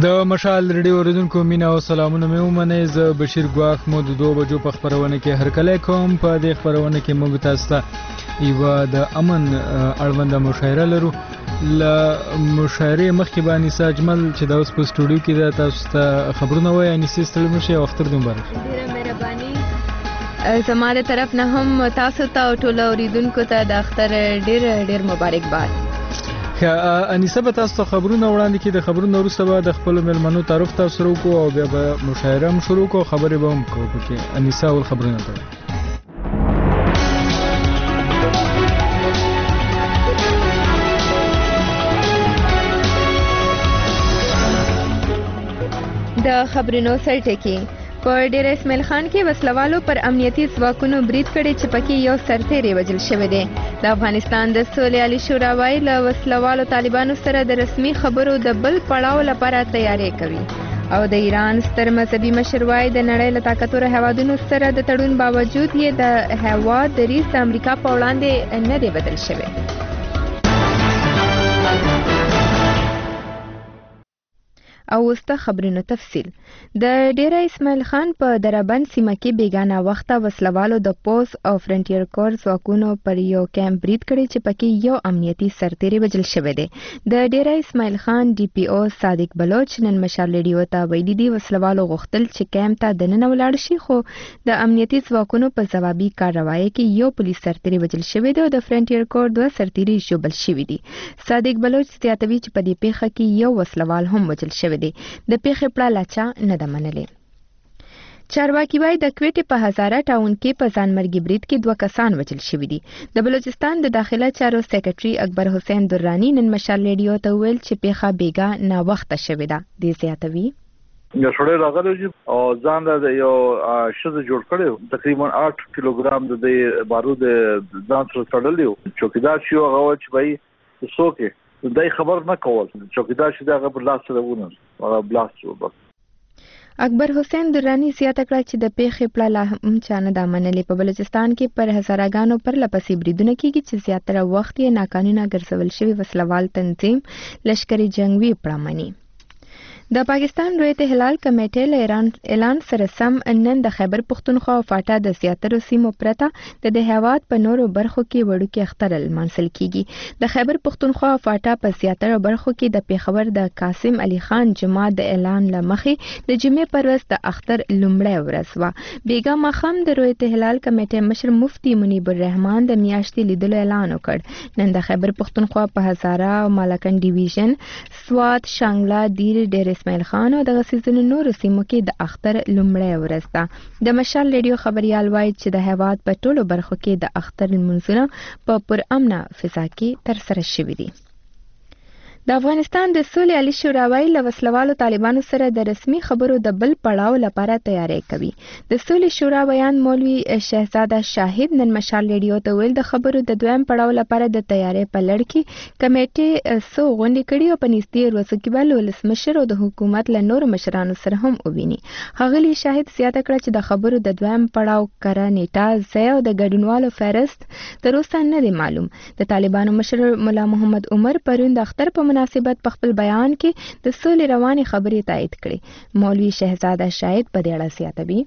د مشال ریډیو اوریدونکو مینا او سلامونه مې ومنئ. زه بشیر ګواښ مو د 2 بجو په خپرونه کې هرکلی کوم. په دې خپرونه کې موږ تاسو ته یوه د امن اړونده مشاعره لرو. له مشاعرې مخکې به انیسه اجمل چې دا اوس په سټوډیو کې ده تاسو ته خبرونه وایي. انیسې ستړي مه شئ او اختر دې مبارک. ډېره مهرباني زما د طرف نه هم تاسو ته او ټولو اوریدونکو ته د اختر ډېر مبارکباد. انیسه به تاسو ته خبرونه وړاندې کړي. د خبرونو وروسته به د خپلو میلمنو تعارف تاسو سره وکړو او بیا به مشاعره هم شروع کړو. خبرې به هم کوو پکې. انیسه اول خبرونه کوي. د خبرونو سرټکی په ډیر اسماعیل خان کې وسلوالو پر امنیتي ځواکونو برید کړي چې پکې یو سرتیری وژل شوی دی. د افغانستان د سولې عالی شورا وايي له وسلوالو طالبانو سره د رسمي خبرو د بل پړاو لپاره تیاری کوي او د ایران ستر مذهبي مشر وايي د نړۍ له طاقتورو هیوادونو سره د تړون باوجود یې د هیواد دریځ د امریکا په وړاندې نه دی بدل شوی. او وسته خبرونو تفصیل. د ډیره اسماعیل خان په دربند سیمه کې بیگانه وخته وسلوالو د پوز او فرنټیر کور ځواکونو پر یو کیمپ برید کړی چې پکې یو امنیتي سرتیری وژل شوی دی. د ډیره اسماعیل خان ډي پی او صادق بلوچ نن مشال ریډیو ته ویلي دي وسلوالو غوښتل چې کیمپ ته دننه ولاړ شي خو د امنیتي ځواکونو په ځوابي کاروایی کې یو پولیس سرتیری وژل شوی دی او د فرنټیر کور 2 سرتیری ژوبل شوي دي. صادق بلوچ زیاتوي چې په دې پیښه کې یو وسلوال هم وژل شوی دی. د پیښې پړه لا چا نه ده منلې. چارواکي وايي د کوټې په هزاره ټاون کې په ځانمرګي برید کې 2 کسان وژل شوي دي. د بلوچستان د داخله چارو سیکرټري اکبر حسین درانی نن مشال ریډیو ته ویل چې پیښه بیګا نا وخته شوې ده. د زیاتوي یو سړی راغلی او ځان د یو شزه جوړ کړی تقریبا 8 کیلوګرام د بارود ځان سره تړلی. چوکیدار شو هغه چې بای څوک دای خبر نه کول. چوکیدار چې دا غبر لاس سره ونه هغه بلاست وبس. اکبر حسین درانی زیاته کړه چې د پیښې پړه لا هم چا نه ده منلې. په بلوچستان کې پر هزارهګانو پر لپسې بریدونه کیږي چې زیاتره وخت یې ناقانونه ګرځول شوی وسلوال تنظیم لشکري جنگوي پړه مني. د پاکستان رویت هلال کمیټې له اعلان سره سم نن د خیبر پختونخوا او فاټا د زیاترو سیمو پرته د هیواد په نورو برخو کې وړوکي اختر لمانځل کیږي. د خیبر پختونخوا او فاټا په زیاترو برخو کې د پیښور د قاسم علي خان جماعت د اعلان لمخې د جمعې پر ورځ د اختر لومړی ورځ وه. بیګا ماښام د رویت هلال کمیټې مشر مفتي منیب الرحمان د میاشتې لیدلو اعلان وکړ. نن د خیبر پختونخوا په هزاره او مالکن ډیویژن سوات شانګلا دیر ډیر اسماعیل خان او د غسیزونو نورو سیمو کې د اختر لومړی ورځ ده. د مشال ریډیو خبريال وایي چې د هیواد په ټولو برخو کې د اختر لمونځونه په پرامنه فضا کې ترسره شوي دي. د افغانستان د سولې عالی شورا وايي له وسلوالو طالبانو سره د رسمي خبرو د بل پړاو لپاره تیاری کوي. د سولې شورا بیان مولوي شهزاده شاهد نن مشال ریډیو ته ویل د خبرو د دویم پړاو لپاره د تیاری په لړ کې کمیټې سو غونډې کړي او په نږدې ورځو کې به ولسمشر او د حکومت له نورو مشرانو سره هم وویني. ښاغلي شاهد زیاته کړه چې د خبرو د دویم پړاو کره نیټه ځای او د ګډونوالو فهرست تر اوسه نه دی معلوم. د طالبانو مشر ملا محمد عمر پرون د اختر په مناسبت په خپل بیان کې د سولې روانې خبرې تایید کړې. مولوي شهزاده شاهد په دې اړه زیاتوي.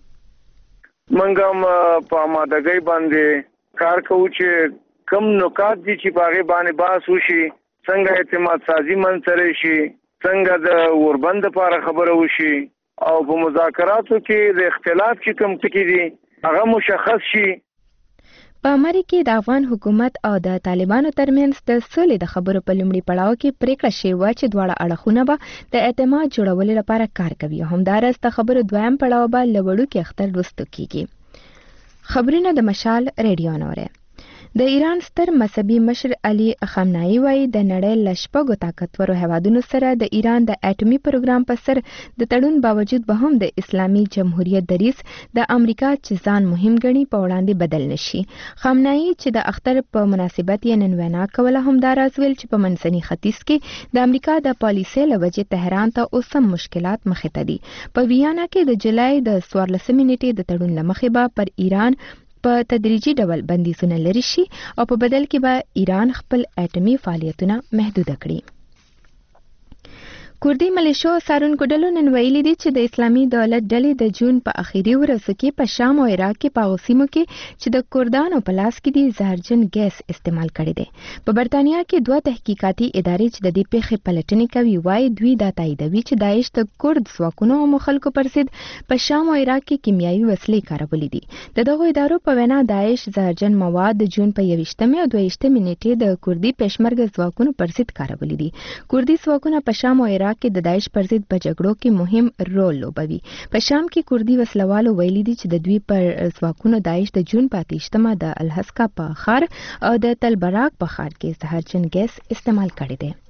منګم په مادګۍ باندې کار کوو چې کم نکات دي چې په هغه باندې بحث وشي، څنګه اعتماد سازي منځته شي، څنګه د اوربند لپاره خبره وشي او په مذاکراتو کې د اختلاف چې کم ټکي دي هغه مشخص شي. په امریکا کې د افغان حکومت او د طالبانو ترمنځ د سولې د خبرو په لومړي پړاو کې پریکړه شوې وه چې دواړه اړخونه به د اعتماد جوړولو لپاره کار کوي. همداراز د خبرو دویم پړاو به له وړوکي اختر وروسته کیږي. خبرونه د مشال ریډیو نوره. د ایران ستر مذهبي مشر علي خامنه‌ای وايي د نړۍ له شپږو طاقتورو هیوادونو سره د ایران د اټومي پروګرام په سر د تړون باوجود به هم د اسلامي جمهوریت دریځ د امریکا چې ځان مهم ګڼي په وړاندې بدل نشي. خامنه‌ای چې د اختر په مناسبت یې نن وینا کوله همداراز ویل چې په منځني ختیځ کې د امریکا د پالیسۍ له وجې تهران ته اوس هم مشکلات مخې ته دي. په ویانا کې د جولای د 14 نیټې د تړون له مخې به پر ایران په تدریجي ډول بندیزونه لري شي او په بدل کې به ایران خپل اټومي فعالیتونه محدود کړي. کوردي ملیشو څارونکو ډلو نن ویلي دي چې د اسلامي دولت ډلې د جون په اخیری ورځو کې په شام او عراق کې په سیمو کې چې د کردانو په لاس کې دي زهرجن ګیس استعمال کړي دي. په برتانیا کې دوه تحقیقاتي ادارې چې د دې پیښې پلټنې کوي وايي دوی دا تاییدوي چې داعش د کورد ځواکونو او خلکو پر ضد په شام او عراق کې کیمیاوي وسلې کارولې دي. د دغو ادارو په وینا داعش زهرجن مواد د جون په 21 او 22 نیټې د کوردي پېشمرګه ځواکونو پر ضد کارولې دي. کوردي ځواکونه په شام او عراق کې د داعش پر ضد په جګړو کې مهم رول لوبوي. په شام کې کوردي وسلوالو ویلي دي چې د دوی پر ځواکونو داعش د جون په 28 د الحسکا په ښار او د تلبراک په ښار کې زهرجن ګیس استعمال کړی دی.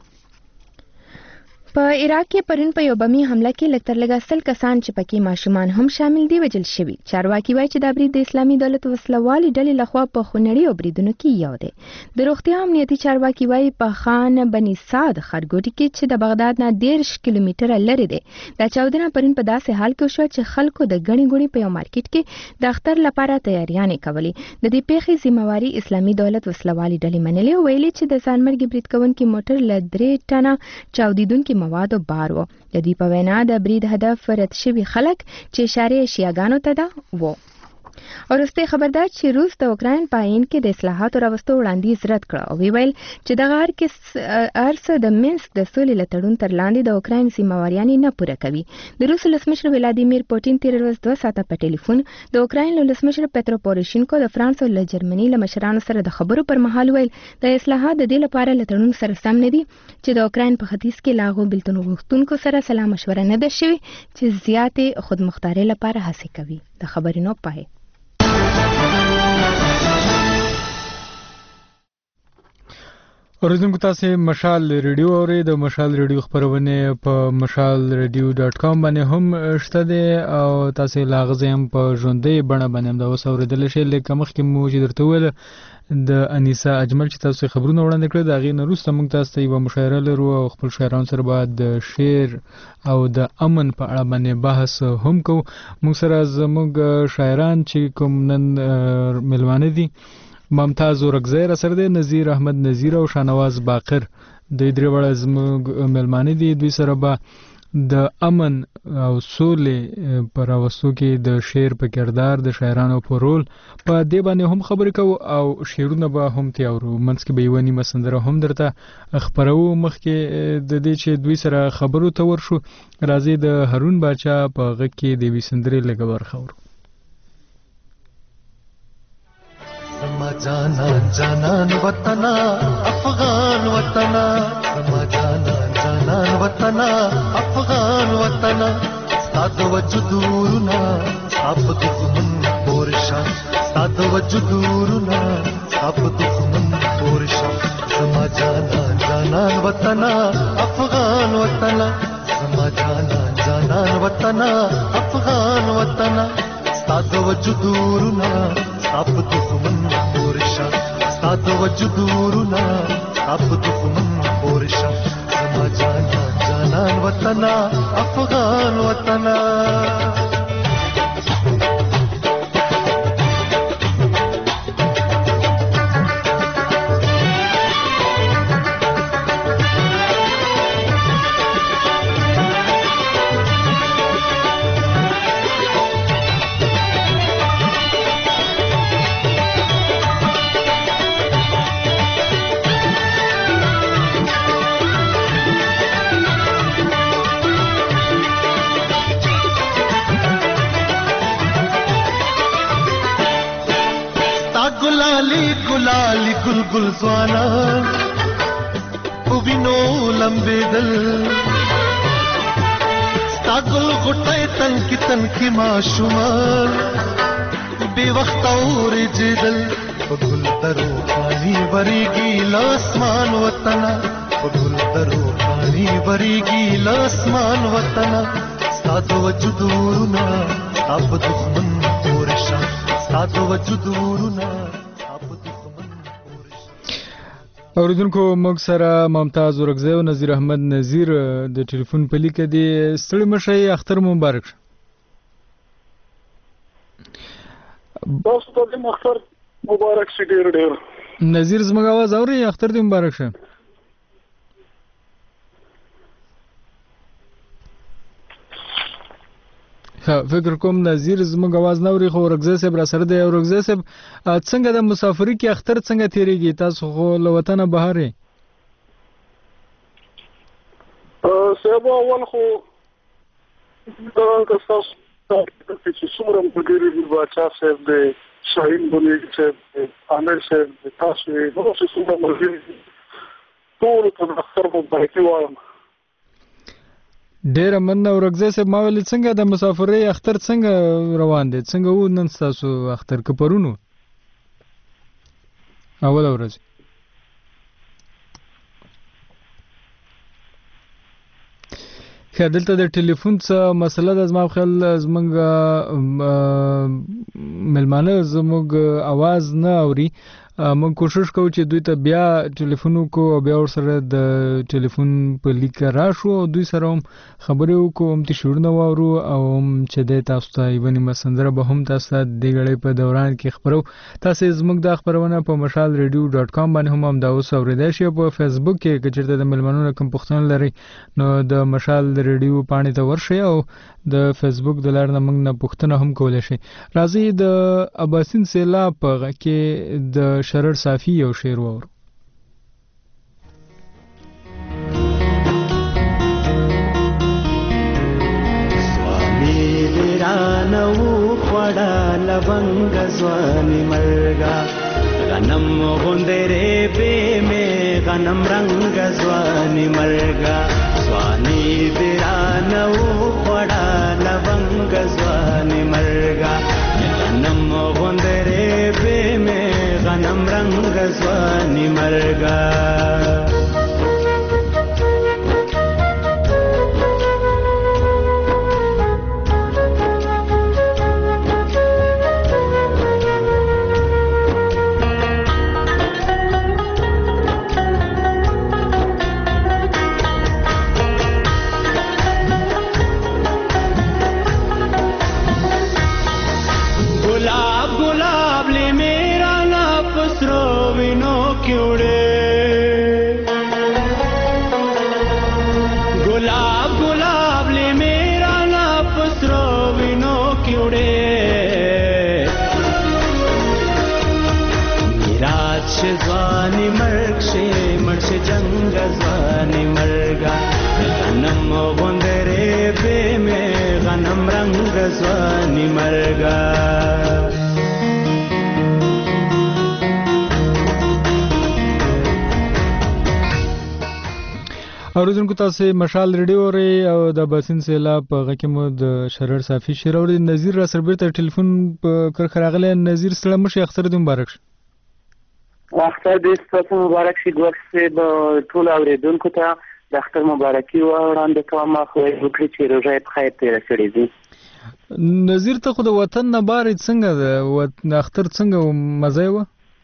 په عراق کې پرون په یو بمي حمله کې لږ تر لږه 100 کسان چې پکې ماشومان هم شامل دي وژل شوي. چارواکي وایي چې دا برید د اسلامي دولت وسلوالي ډلې لخوا په خونړي او بریدونو کې یو دی. د روغتیا امنیتي چارواکي وایي په خان بني سعد ښارګوټي کې چې د بغداد نه 13 کیلومتره لرې دی دا چاودنه پرون په داسې حال کې وشوه چې خلکو د غني غوني په یو مارکیټ کې د اختر لپاره تیاریانې کولې. د دې پیښې ذمہواری اسلامي دولت وسلوالي ډلې منلې او ویلي چې د ځانمرګي برید کوونکي موټر له 3 ټنه چاودیدونکو موادو بار و. د دوی په وینا د برید هدف رد شوي خلک چې اشاره شیعاګانو ته ده و. ورسته خبردار چې روس د اوکراین په عین کې د اصلاحاتو راوستو وړاندیز رد کړ او ویل چې دغه ارڅ د مینسک د سولې لټړون تر لاندې د اوکراین سیماوریان نه پوره کوي. د روس ولسمشر ولادیمیر پوتین تیر ورځ 2 ساعته په ټلیفون د اوکراین ولسمشر پترو پوروشینکو د فرانس او جرمني له مشرانو سره د خبرو پر مهال ویل د اصلاحات د دې لپاره لټړون سره سم نه دي چې د اوکراین په ختیځ کې لاغو بلتون غوښتونکو سره سلا مشوره نه ده شوې چې زیاتې خودمختاري لپاره هڅه کوي. د خبرونو پای اوریدونکو تاسو مشال ریډیو اورئ. د مشال ریډیو خبرونه په mashalradio.com باندې هم شته دي او تاسو لاغزه هم په ژوندۍ بڼه باندې دا اوس اوریدل شي. لکه مخکې مو چې درته ویل د انیسا اجمل چې تاسو خبرونه وړاندې کړل دا غي نه روسته موږ تاسو ته یو مشاعره لرو او خپل شاعرانو سره بعد د شعر او د امن په اړه باندې بحث هم کوو. موږ سره زموږ شاعران چې کوم نن ملوانه دي ممتاز ورکزی را سره دی، نظیر احمد نظیر او شانواز باقر د درې وړه زموږ ملمانه دي. دوی سره به د امن او سولې پر راوستو کې د شعر په کردار د شاعرانو په رول په دې باندې هم خبرې کوو او شعرونه به هم تیارو. منځ کې به یوه نیمه سندره هم درته خپرو. مخکې د دې چې دوی سره خبرو ته ورشو راځي د هارون باچا په غږ کې د یوې سندرې لږه برخه ورو. زما جانان جانان وطنا افغان وطنا، زما جانان جانان وطنا افغان وطنا، ستاد وجودورنا ساب دښمن پورشا، ستاد وجودورنا ساب دښمن پورشا، زما جانان جانان وطنا افغان وطنا، زما جانان جانان وطنا افغان وطنا، ستاد وجودورنا ساب دښمن پورشا، ستاد وجودورنا ساب دښمن پورشا، زما جانان جانان وطنا افغان وطنا. गुलाली गुलगुल ज़वाना उविनो लंबे दल स्तागुल गुटाए तन की माशुमार बेवक्त और जिदल गुल तरो पानी भरेगी लासमान वतना, गुल तरो पानी भरेगी लासमान वतना, स्ताद वजुदूरना अब दुश्मन पोरशा, स्ताद वजुदूरना. اوریدونکو موږ سره ممتاز ورکزی او نظیر احمد نظیر د ټلیفون په لیکه دي. ستړي مشي اختر مبارک شه. تاسو ته اختر مبارک شه. ډیر ډیر نظیر زموږ आवाज اوري؟ اختر دې مبارک شه. فکر کوم نظیر زموږ आवाज نه اوري خو ورغزه صاحب را سره دی. ورغزه صاحب څنګه د مسافرۍ کې اختر څنګه تیریږي؟ تاسو خو له وطنه بهر یې. صاحب اول خو دا تاسو چې څومره مګری دی باچا صاحب دی شاهین بونی صاحب عامر صاحب تاسو نو څومره مګری ټول ته اختر مبارکي وایم. ډیره مننه ورغزه صاحب. ما ویل څنګه د مسافرۍ اختر څنګه روان دي؟ څنګه و نن تاسو اختر که پرونو اول ورځ؟ دلته د ټلیفون څه مسله ده زما په خیال زموږ ملمانه زموږ आवाज نه اوري. موږ کوشش کوو چې دوی ته بیا ټلیفون وکړو او بیا ورسره د ټلیفون په لیک راشو او دوی سره هم خبرې وکړو، هم شعرونه واورو او هم چې دی تاسو ته یوه نیمه سندره به هم تاسو ته د غړۍ په دوران کې خبرو. تاسو زموږ دا خبرونه په mashalradio.com باندې هم دا اوس اورېدای شئ. په فیسبوک کې که چېرته د مېلمنو کوم پوښتنه لرئ نو د مشال ریډیو پاڼې ته ورشئ او د فیسبوک د لارې نه موږ نه پوښتنه هم کولی شئ. راځئ د اباسین سیلاب په غږ کې د شرر صافي یو شعر واورو. سوامي ویرانو خوړه لونګ ځواني مرګا غنم غوندره به مې غنم رنگ ځواني مرګا سوامي ویرانو خوړه لونګ ځواني مرګا غنم غوندره به مې غنم رنگ ځواني مرګا ځواني مرګ شي مرشي جنگ ځواني مرګا غنم غوندره به مې غنم رنگ ځواني مرګا اوریدونکو تاسو مشال ریډیو اورئ او د اباسین سیلاب په غږ کې مو د شرر صافي شعر اورئ. نظیر را سره بیرته ټلیفون په کرخه راغلی. نظیر سلام مشه اختر دې مبارک شه. اختر دې ستاسو مبارک شي. ګوښ صاحب ټول اوریدونکو ته د اختر مبارکي وړاندې کوم. خو وکړي چې روژه په خیر تېره کړې دي. نظیر ته خو د وطن نه بارې څنګه ده اختر څنګه مزه وه؟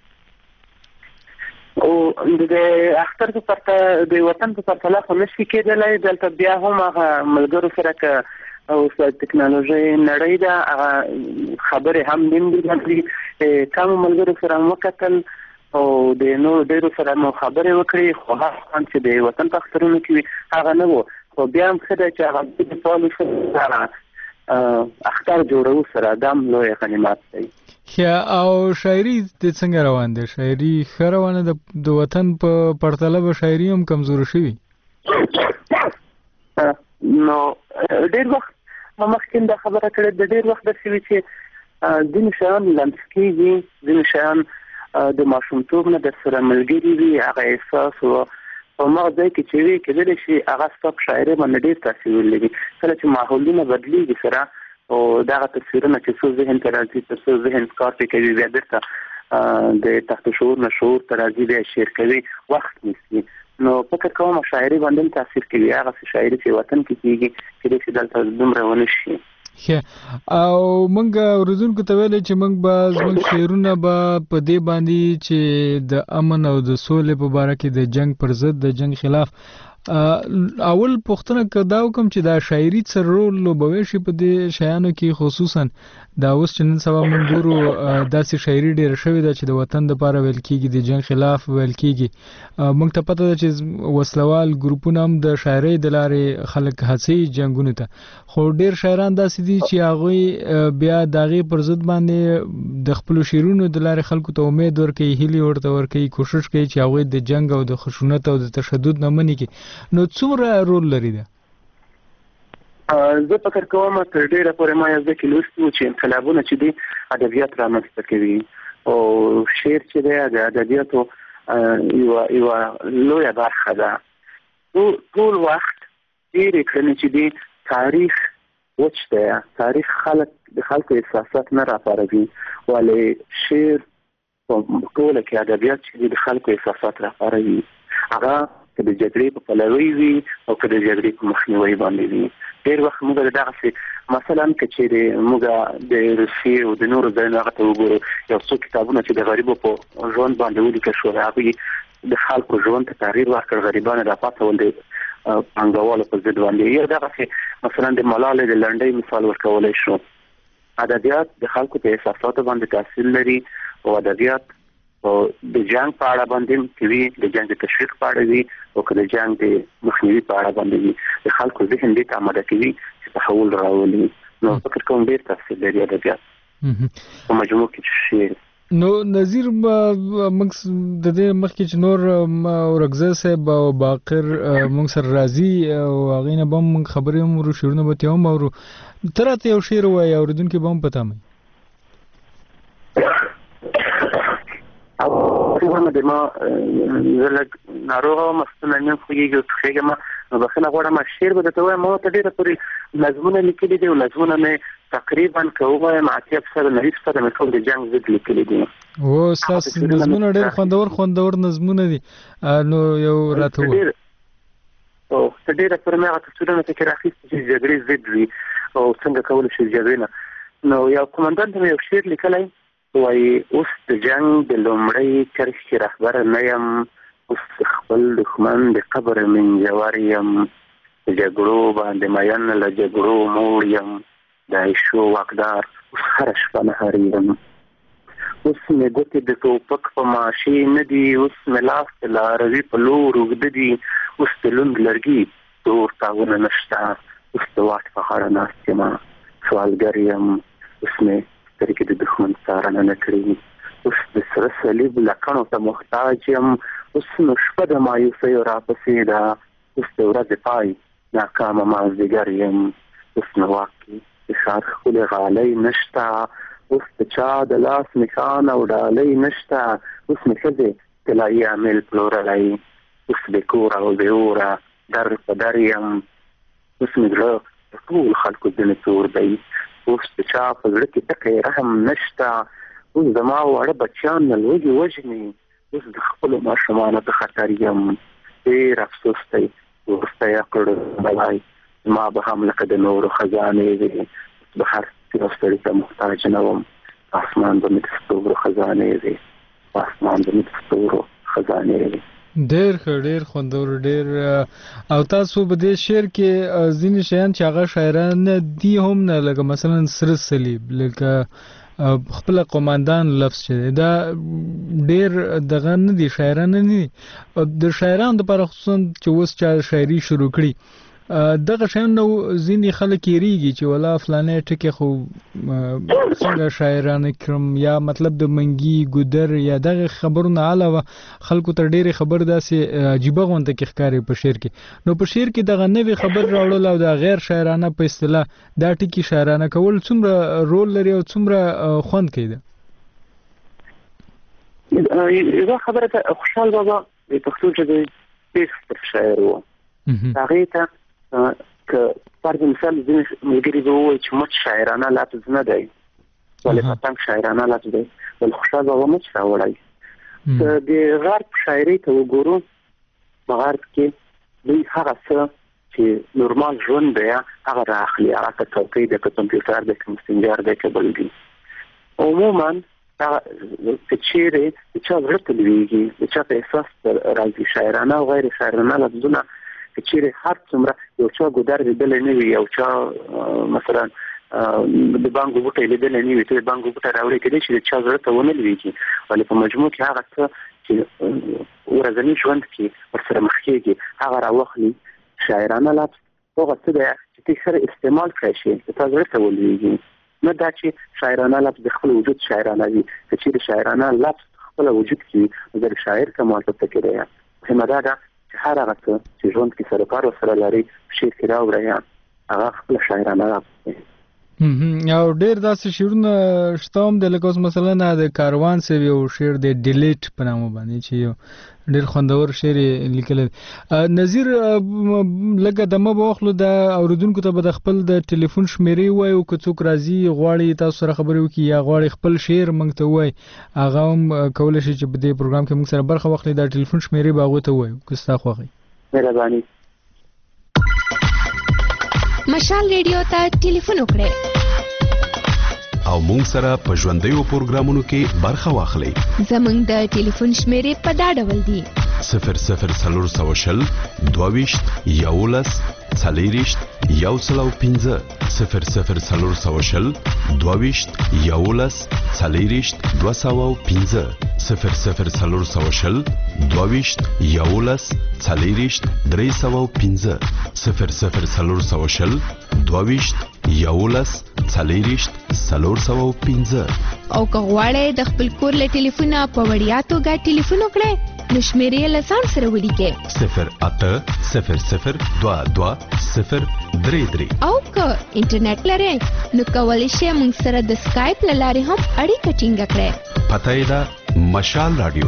او د اختر په پرته د وطن په پرتله خو نشي کېدلی. دلته بیا هم هغه ملګرو سره که اوس ټکنالوژي نړۍ ده هغه خبرې هم نیم دي. کمو ملګرو سره مو وکتل او د نور ډېرو سره مو خبرې وکړې خو هغه خوند چې د وطن په اخترونو کې وي هغه نه و. خو بیا هم ښه ده چې هغه د فعالو سره اختر جوړو سره دا هم لوی غنیمت دی. او شاعري د څنګه روان دي؟ شاعري ښه روانه ده؟ د وطن په پرتله به شاعري هم کمزوره شوي؟ نو ډېر وخت ما مخکې دا خبره کړې د ډېر وخت داسې وي چې ځینې شیان لمس کېږي، ځینې شیان د ماشومتوب نه در سره ملګري وي، هغه احساس و په ما ځای کې چې وي کېدلی شي هغه ستا په شاعرۍ باندې ډېر تاثیر ولري. کله چې ماحولونه بدلېږي سره او دغه تصویرونه چې څو ذهن ته راځي تر څو ذهن کار پرې کوي بیا بېرته د تحت شعور نه شعور ته راځي بیا شعر کوي وخت نیسي. نو فکر کوم شاعري باندې تاثیر کوي هغه شاعري چې وطن کې کېږي کېدای شي دلته دومره ونه شي. او موږ اورېدونکو ته ویلې چې موږ به زموږ شعرونه به په دې باندې چې د امن او د سولې په باره کې د جنگ پر ضد د جنگ خلاف اول پوښتنه کدا کوم چې دا شاعري څه رول لوبوي شي په دې شیانو کې خصوصا دا اوس چې نن سبا موږ ګورو داسې شاعري ډېره شوې ده چې د وطن دپاره ویل کېږي د جنګ خلاف ویل کېږي موږ ته پته ده چې وسلوال ګروپونه هم د شاعرۍ د لارې خلک هڅوي جنګونو ته خو ډېر شاعران داسې دي چې هغوی بیا د هغې پر ضد باندې د خپلو شعرونو د لارې خلکو ته امید ورکوي هیلې ورته ورکوي کوشش کوي چې هغوی د جنګ او د خشونت او د تشدد نه منې کړي نو څومره رول لري ده زه فکر کوم تر ډیره پورې ما یو ځکه لوستو چې انقلابونه چې دي ادبیات رامنځته کوي او شعر چې دی د ادبیاتو یوه لویه برخه ده ټول وخت ډېرې کړنې چې دي تاریخ وچ دی تاریخ د خلکو احساسات نه راپاروي ولې شعر په ټوله کې ادبیات چې دي د خلکو احساسات راپاروي هغه که د جګړې په پلوي وي او که د جګړې په مخنیوي باندې وي ډېر وخت موږ د دغسې مثلا که چېرې موږ د روسیې او د نورو ځایونو هغه ته وګورو یو څو کتابونه چې د غریبو په ژوند باندې ولیکل شول هغوی د خلکو ژوند ته تغییر ورکړ غریبانو راپاڅول د پانګوالو په ضد باندې یا دغسې مثلا د ملالۍ د لنډۍ مثال ورکولی شو ادبیات د خلکو په احساساتو باندې تاثیر لري او ادبیات د جنگ په اړه باندې کوي د جنگ د تشویق په اړه وي او که د جنگ د مخنیوي په اړه باندې وي د خلکو ذهن دې ته آماده کوي چې تحول راولي نو فکر کوم ډېر تاثیر لري ادبیات په مجموع کې شعر نو نظیر موږ د دې مخکې چې نور ورکزه صاحب او باقر موږ سره راځي او هغې نه به موږ خبرې هم ورو شعرونه به ترې هم اورو ته راته یو شعر ووایې اورېدونکي به هم پته مئ ورنه د ما زه لږ ناروغه وم ستونی مې خوږېږي او ټوخېږم نو بخښنه غواړم شعر به درته وایم ما ورته ډېره پورې نظمونه لیکلي دي او نظمونه مې تقریبا که ووایم 80% 90% مې ټول د جنګ ضد لیکلي دي ستاسو نظمونه ډېر خوندور نظمونه دي نو یو راته ووایه ته ډېره پورې مې هغه تصویرونه پکې راخیستي چې جګړې ضد وي او څنګه کولی شي جګړې نه نو یو قمندان ته مې یو شعر لیکلی وایي اوس د جنګ د لومړۍ کرښې رهبر نه یم اوس د خپل دښمن د قبر منجور یم د جګړو باندې مین له جګړو موړ یم د عیشو واکدار اوس هره شپه نهر یم اوس مې ګوتې د ټوپک په ماشې نه دي اوس مې لاس د لاروي په لور اوږده دي اوس د لوند لرګي زور تاونه نشته اوس د واټ په غاړه ناست یم سوالګر یم اوس مې سترګې د دښمن څارنه نه کړي اوس د سره صلیب لکڼو ته محتاج یم اوس نو شپه د مایوسیو راپسې ده اوس د ورځې پای ناکامه مازدیګر یم اوس نو واقع د ښار ښکلې غالۍ نشته اوس د چا د لاس نښان او ډالۍ نشته اوس مې ښځې طلایي عامل پلورلی اوس بې کوره او بې اوره در په در یم اوس مې زړه د ټول خلکو ځینې تور دی اوس د چا په زړه کې ټکی رحم نشته اوس زما واړه بچیان نه لوږې وژني اوس د خپلو ماشومانو ته خطر یم ډېر افسوس دی وروستی کړو بلای زما به هم لکه د نورو خزانې وي به هر یو سړي ته محتاج نه وم اسمان به مې د ستورو خزانې وي اسمان به مې د ستورو خزانې وي ډېر ښه ډېر خوندور ډېر او تاسو په دې شعر کې ځینې شیان چې هغه شاعران دي هم نه لکه مثلا سره صلیب لکه خپل قوماندان لفظ چې دا ډېر دغه نه دي شاعران نه دي د شاعرانو دپاره خصوصا چې اوس چا شاعري شروع کړي دغه شیان نو ځینې خلک یېرېږي چې ولا فلانی ټکي خو څنګه شاعرانه کړم یا مطلب د منګي ګودر یا دغه خبرو نه علاوه خلکو ته ډېرې خبر داسې عجیبه غونته کې ښکاري په شعر کې نو په شعر کې دغه نوې خبر راوړل او د غیر شاعرانه په اصطلاح دا ټکي شاعرانه کول څومره رول لري او څومره خوند کوي ده یوه خبره ته خوشحال بابا د پښتو ژبې ډېر ستر شاعر و هغې ته که فرض مثال ځینې ملګري به ووایي چې مچ شاعرانه لفظ نه دی ولې پتنګ شاعرانه لفظ دی ولې خوشحال بابا مچ راوړی که د غرب شاعرۍ ته وګورو په غرب کې دوی هغه څه چې نورمال ژوند دی هغه رااخلي هغه که څوکۍ دی که کمپیوټر دی که مسنجر دی که بل دی عموما که چیرې د چا زړه ته لویږي د چا په احساس راځي شاعرانه او غیر شاعرانه لفظونه چې هر څومره یو چا ګودر لیدل نه وي یو چا مثلا د بانګو بوټي لیدل نه وي ته بانګو بوټي راوړي کېدای شي چې چا زړه ته ونه لويږي ولې په مجموع کې هغه څه چې ورځنی ژوند کې ورسره مخ کېږي هغه راوخلي شاعرانه لفظ هغه څه دی چې سره استعمال کړی شي ته زړه ته ولويږي نه دا چې شاعرانه لفظ د خپل وجود شاعرانه وي چې شاعرانه لفظ خپل وجود کې د شاعر کومه څه کې دی همدا دا چې هر هغه څه چې ژوند کې سره کار سره لري شعر کې راوړی هغه خپل شاعرانه لفظ او ډیر داسې شعرونه شته هم د لکه اوس مثلا د کاروان سوي یو شعر د ډیلیټ په نامه باندې چې یو ډیر خوندور شعر لیکل نظیر لکه دمه بوخلو د اوریدونکو ته به د خپل د ټلیفون شمیرې وای او که څوک راځي غواړي تاسو سره خبرې وکړي یا غواړي خپل شعر موږ ته وای هغه هم کولای شي چې په دې پروګرام کې موږ سره برخه واخلي د ټلیفون شمیرې به هغه ته وای که تاسو خوښي مهرباني مشال ریډیو ته ټلیفون وکړئ او مونږ سره په ژوندیو پروګرامونو کې برخه واخلئ. زمونږ د ټلیفون شمیرې په دا ډول دي: 0040 22 11 40 115 0040 22 11 40 215 0040 22 11 40 315 0040 22 11 40 315 او که غواړئ د خپل کور له ټلیفونه په وړیا توګه ټلیفون وکړئ نو شمیرې له ځان سره ولیکئ 080022 او که انټرنیټ لرئ نو کولی شئ موږ سره د سکایپ له لارې هم اړیکه ټینګه کړئ. پته یې ده مشال رادیو.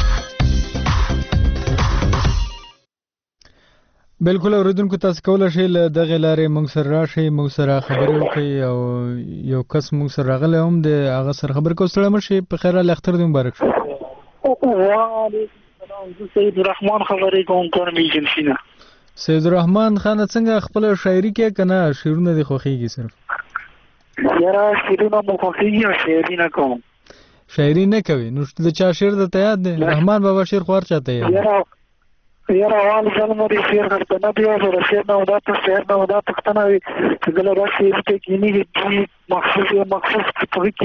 بالکل اوریدونکو تاسو کولای شئ له دغه لارې موږ سره راشئ موږ سره خبرې وکړئ او یو کس موږ سره راغلی هم د هغه سره خبرې کوو. ستړی مه شئ په خیر الله اختر دې مبارک شي. وعلیکم السلام زه سید الرحمن خبرې کوم کورم ایجنسی نه. سید الرحمن خان څنګه خپل شاعري کې کنه شعرونه دي خوښيږي صرف یاره شعرونه مو خوښيږي او شاعري نه کوم. شاعري نه کوي نو د چا شعر د ته یاد دی؟ رحمان بابا شعر خور چاته یاد یاره اول ځلمري شعر درته نه دی او شعر نه ودا ته شعر نه ودا پښتنه وي چې دلته راشي ته کینی دي مخصوص په کې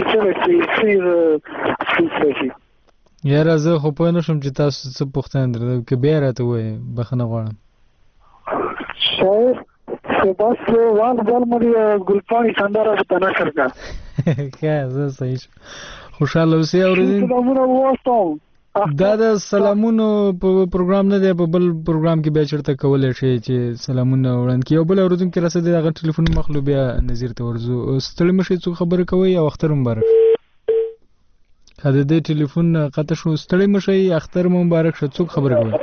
څه شي یاره زه خو په نشم چې تاسو څه پوښتنه درته کې بیا راته وایي بخښنه غواړم. شاعر بس وان ځلمري ګلپاڼي سندره په نشر کا ښه زه صحیح خوشاله اوسئ اوریدونکو. دا د سلامونو په پروګرام نه دی په بل پروګرام کې بیا چرته کولای شي چې سلامونه وړاندې کړي او بل اوریدونکو راسه دغه ټلیفون مخلو بیا نظیر ته ورځو. ستړي مشي څوک خبرې کوي او اختر مبارک. خاله دې ټلیفون قطع شو. ستړي مشي اختر مبارک شه. څوک خبرې کوي؟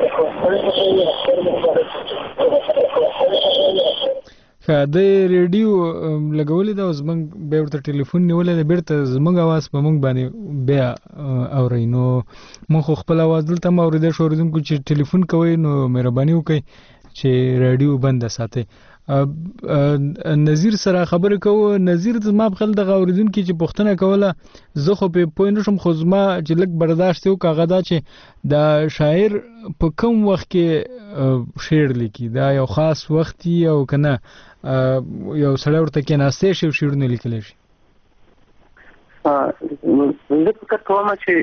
د ریډیو لګولې دا اوس موږ بیا ورته ټلیفون نیولې ده بیرته زموږ اواز په موږ باندې بیا اورئ نو موږ خو خپل اواز دلته هم اورېدی شو. اورېدونکو چې ټلیفون کوئ نو مهرباني وکړئ چې ریډیو بنده ساتئ. نظیر سره خبرې کوو. نظیر زما په خیال دغه اورېدونکي چې پوښتنه کوله زه خو پې پوه نه شم خو زما چې لږ برداشت وکړه هغه دا چې دا شاعر په کوم وخت کې شعر لیکي دا یو خاص وخت او که نه یو سړی ورته کېناستی شي او شعرونه لیکلی شي. زه فکر کوم چې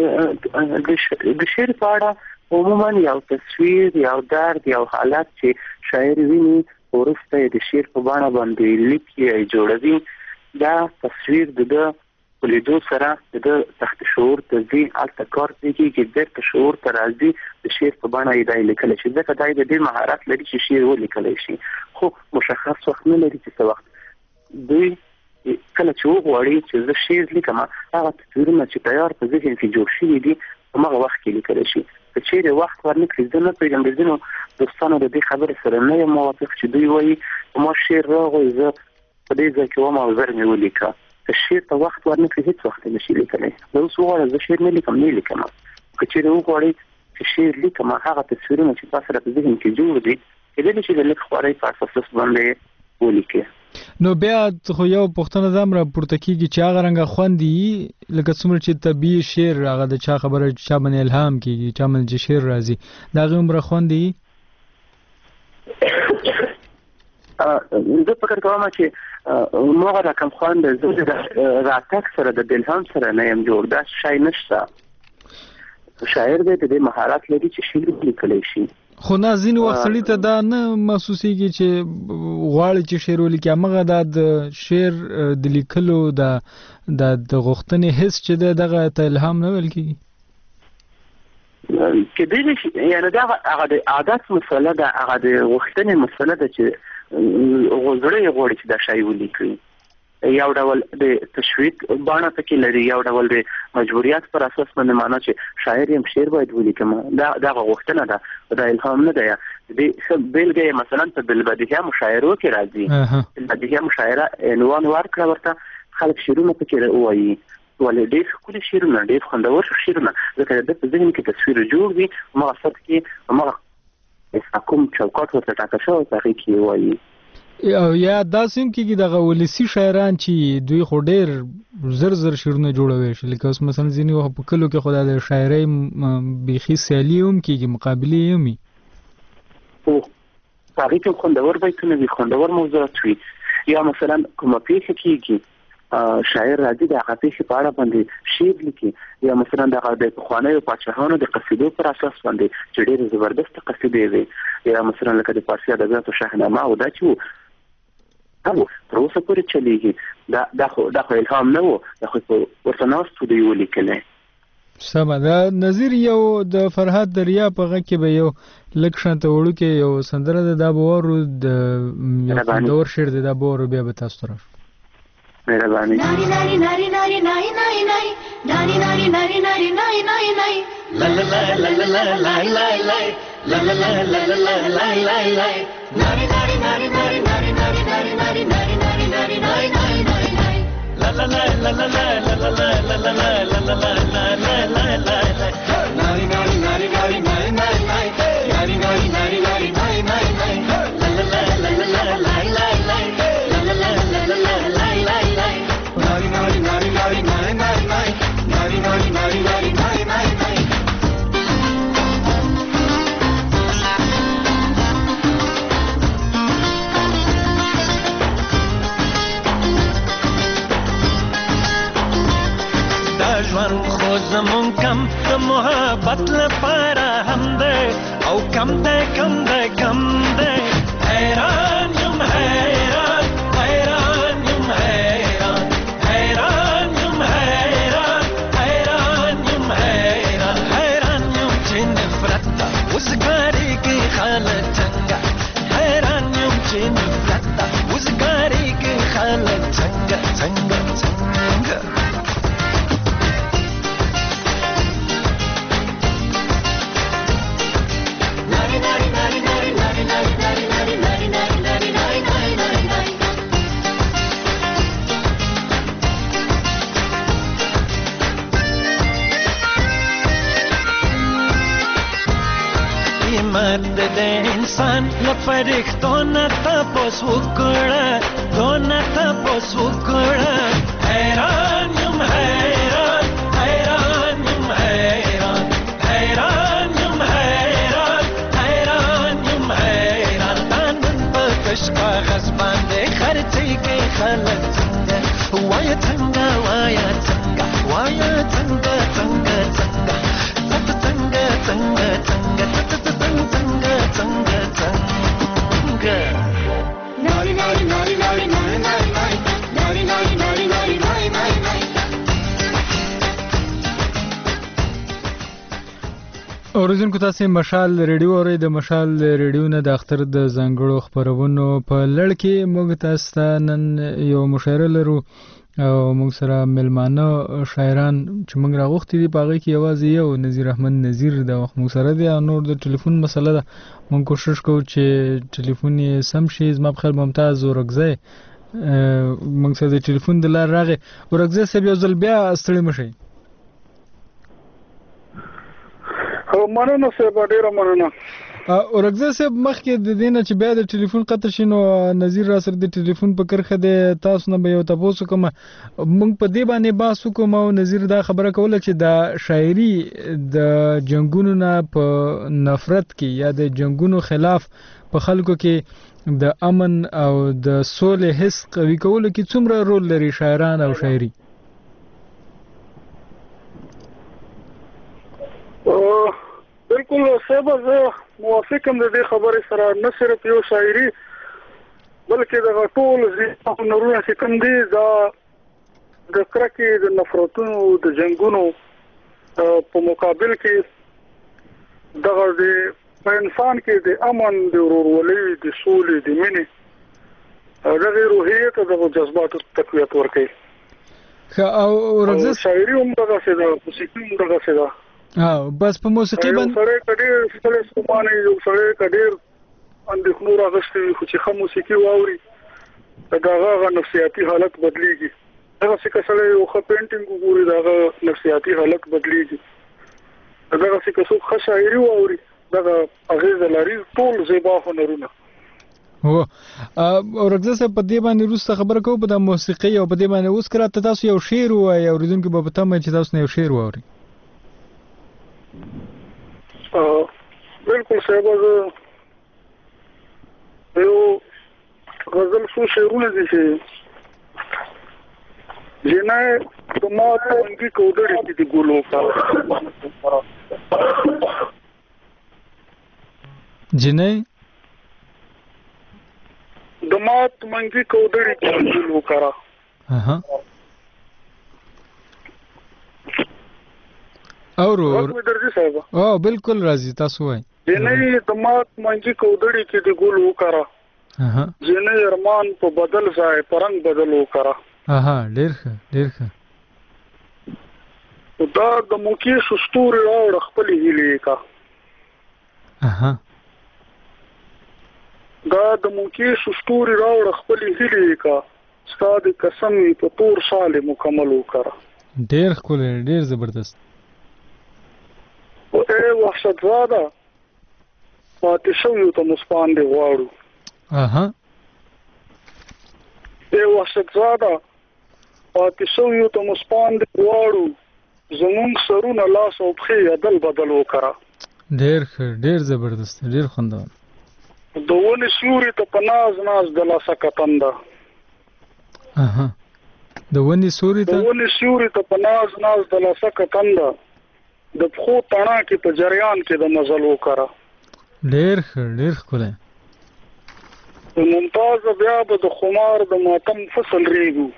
د شعر په اړه عموما یو تصویر یو درد یو حالت چې شاعر ویني ورسته د شعر په بڼه باندې لیکي جوړوي دا تصویر د لیدو سره د تحت شعور ته ځي هلته کار کېږي چې بیرته شعور ته راځي د شعر په بڼه یې دا لیکلی شي ځکه دا د ډېر مهارت لري چې شعر ولیکلی شي خو مشخص وخت نه لري چې څه وخت دوی کله چې وغواړي چې زه شعر لیکم هغه تصویرونه چې تیار په ذهن کې جوړ شوي دي په هغه وخت کې لیکلی شي که چیرې وخت ورنکړي زه نه پوهېږم د ځینو دوستانو د دې خبرې سره نه یم موافق چې دوی وایي ما شعر راغی زه په دې ځای کې وم او زر مې ولیکه که شعر ته وخت ورنکړي هېڅ وخت یې نشي لیکلی زه اوس وغواړم زه شعر نه لیکم نه لیکم که چیرې وغواړئ چې شعر لیکم هغه تصویرونه چې تا سره په ذهن کې جوړ دي کېدلی شي د لږ خوارۍ په اساس باندې ولیکې. نو بیا خو یو پوښتنه دا هم راپورته کېږي چې هغه رنګه خوند یي لکه څومره چې طبیعي شعر هغه د چا خبره چا باندې الهام کېږي چا باندې چې شعر راځي د هغې عمره خوند یي زه فکر کوم چې موږ را کوم خوان د راتک سره د الهام سره نه يم جوړ دا شای نشته. شاعر د مهارت لري چې شعر لیکلی شي. خو نازین وخت سړی ته دا نه محسوسیږي چې غواړي چې شعر ولیکي، هغه د شعر د لیکلو د غوښتنې حس چې دغه ته الهام نه ویل کېږي. کېدای یعنی دا هغه د عادت مسله ده، هغه د غوښتنې مسله ده چې زړه غواړي چې دا شی ولیکي. یو ډول د تشویق باندې پکې لري، یو ډول د مجبوریت پر اساس باندې معنا چې شاعر یم شعر باید ولیکم. دا غوښتنه ده، دا الهام نه ده. د بیلګه مثلا په بلبدیه مشاعره کې راځي، بلبدیه مشاعره عنوان ورکړه ورته خلک شعرونه پکې وایي، ولې ډېر ښکلي شعرونه، ډېر خوندور شعرونه، ځکه د په ذهن کې تصویر جوړ وي، مقصد کې هغه کوم چوکاټ ورته ټاکل شوی په هغې کې وایي. او یا داسې هم کېږي دغه ولسي شاعران چې دوی خو ډېر زر شعرونه جوړوي شي، لکه اوس مثلا ځینې وخت په کلو کې خو د شاعرۍ بیخي سیالي هم کېږي، مقابلې هم وي. په هغې کې خوندور بیتونه وي، خوندور موضوعات وي. یا مثلا کومه پیښه کېږي، شاعر راځي د هغه پیښې په اړه باندې شعر لیکي، یا مثلا د پخوانیو پاچاهانو د قصیدو پر اساس باندې چې ډېرې زبردست قصیدې وي، یا مثلا لکه د فارسي ادبیاتو شاهنامه او دا چې تر اوسه پورې چلیږي. دا خو الهام نه و، دا خو ورته ناستو دی ولیکلی. سمه ده. نظیر یو د فرهاد دریا په غږ کې به یو لږ شانته وړوکې یو سندره ده، دا به وارو د خوندور شعر دی، دا به وارو بیا به تاسو ته راشو. مهرباني. ناری ناری ناری ناری ناری ناری ناری ناری ناری ناری ناری ناری ناری ناری لا لا لا لا لا لا لا لا لا لا لا لا لا لا لا لا لا ناری ناری ناری ناری ناری ناری ناری ناری ناری ناری ناری ناری ناری ناری لا لا لا لا لا لا لا لا لا لا لا لا لا لا لا لا ناری ناری ناری ناری ناری ناری ناری ناری ناری ناری ناری ناری ناری لا لا لا لا لا لا لا لا لا لا لا لا لا Nari nari nari nari nari nari nari nari nari nari nari nari nari دا ژوند خو زمون کم د محبت لپاره هم دی او کم دی کم دی کم دی حیران یم حیران حیران یم حیران حیران یم حیران حیران یم حیران حیران یم چې نفرت ته وزګاري کې خلک څنګه حیران یم چې نفرت ته وزګاري کې خلک څنګه څنګه څنګه مرد د انسان لپاره نه تاسو وکړه دونه تاسو وکړه حیران یم حیران حیران یم حیران حیران یم حیران حیران یم حیران نن په کشکا غصبان دې خرڅي کې خلک څنګه وای څنګه وای څنګه وای څنګه څنګه څنګه څنګه څنګه څنګه Nari nari nari nari nari nari nari nari nari nari nari nari nari اوریدونکو تاسو مشال ریډیو اورئ. د مشال ریډیو نه د اختر د ځانګړو خبرونو په لړ کې موږ تاسو ته نن یو مشاعره لرو او موږ سره ملمانه شاعران چې موږ راغوښتي دي په هغې کې یوازې یو نظیر احمد نظیر د وخت موږ سره دی او نور د ټلیفون مسله ده. موږ کوشش کوو چې ټلیفون یې سم شي. زما په خیال ممتاز اورکزی موږ سره د ټلیفون د لارې راغی. اورکزی صاحب یو ځل بیا ستړي مه شئ. مننه صاحب، ډېره مننه. اورګزه صاحب مخکې د دې نه چې بیا د ټلیفون قطع شي نو نظیر را سره د ټلیفون په کرښه دی تاسو نه به یو تاسو کوم موږ په دې باندې بحث وکوم او نظیر دا خبره کوله چې دا شاعري د جنگونو نه په نفرت کې یا د جنگونو خلاف په خلکو کې د امن او د سولې حس قوي کولو کې څومره رول لري شاعران او شاعري؟ بالکل صاحب زه موافقم د دې خبرې سره، نه صرف یو شاعري بلکې د ټول هنرونه چې کوم دي دا د کرکې د نفرتونو د جنگونو په مقابل کې دغه په انسان کې د امن د ورورولۍ د سولې د مینې دغه روحیه ته د جذباتو تقویت ورکوي. او ورځ شاعري هم دغه څه ده، موسیقي هم دغه څه ده. بس په موسیقي باندې سره کډیر سره سمانه یو سره کډیر اندېښنو راغستې خو چې خو موسیقي واوري دغه نفسیاتي حالت بدليږي. هغه څه کسله یو خو پینټینګ وګوري دغه نفسیاتي حالت بدليږي. دغه څه کسو خو شاعري واوري دغه اغیز لري ټول زیبا هنرونه. او ورګزه صاحب په دې باندې روسته خبره کوو په د موسیقي او په دې باندې اوس کراته تاسو یو شعر وایي اوریدونکو به پته مې چې تاسو نه یو شعر واوري. بالکل صاحب یو غزل څو شعرونه دي چې جنای تمام منګي کوډړې دي ګلو کا جنای دمات منګي کوډړې دي ګلو کرا اور بالکل راځي تاسو وای جنې دمات منګي کوډړې کې د ګل وکړه جنې ارمان په بدل ځای پرنګ بدل وکړه ډېر ښه دا د موکی سستوري راوړ خپل هیلې کا دا د موکی سستوري راوړ خپل هیلې کا ستاد قسم په تور سال مکمل وکړه. ډېر ښکلی ډېر زبردست. او وحشت زاده پاتې شویو ته مسپان دی غواړو. وحشت زاده پاتې شویو ته مسپان دی غواړو زمونږ سرونه لاس او پښې عدل بدل وکړه. ډېر ښه ډېر زبردست ډېر خوندور. د ونې سیوري ته په ناز د لاسه کتنده د ونې سیوري ته په ناز د لاسه کتنده د پخو تڼا کې په جریان کې د مزل وکړه. ډېر ښه ډېر ښکلی. ممتاز بیا به د خمار د ماتم فصل ریږو.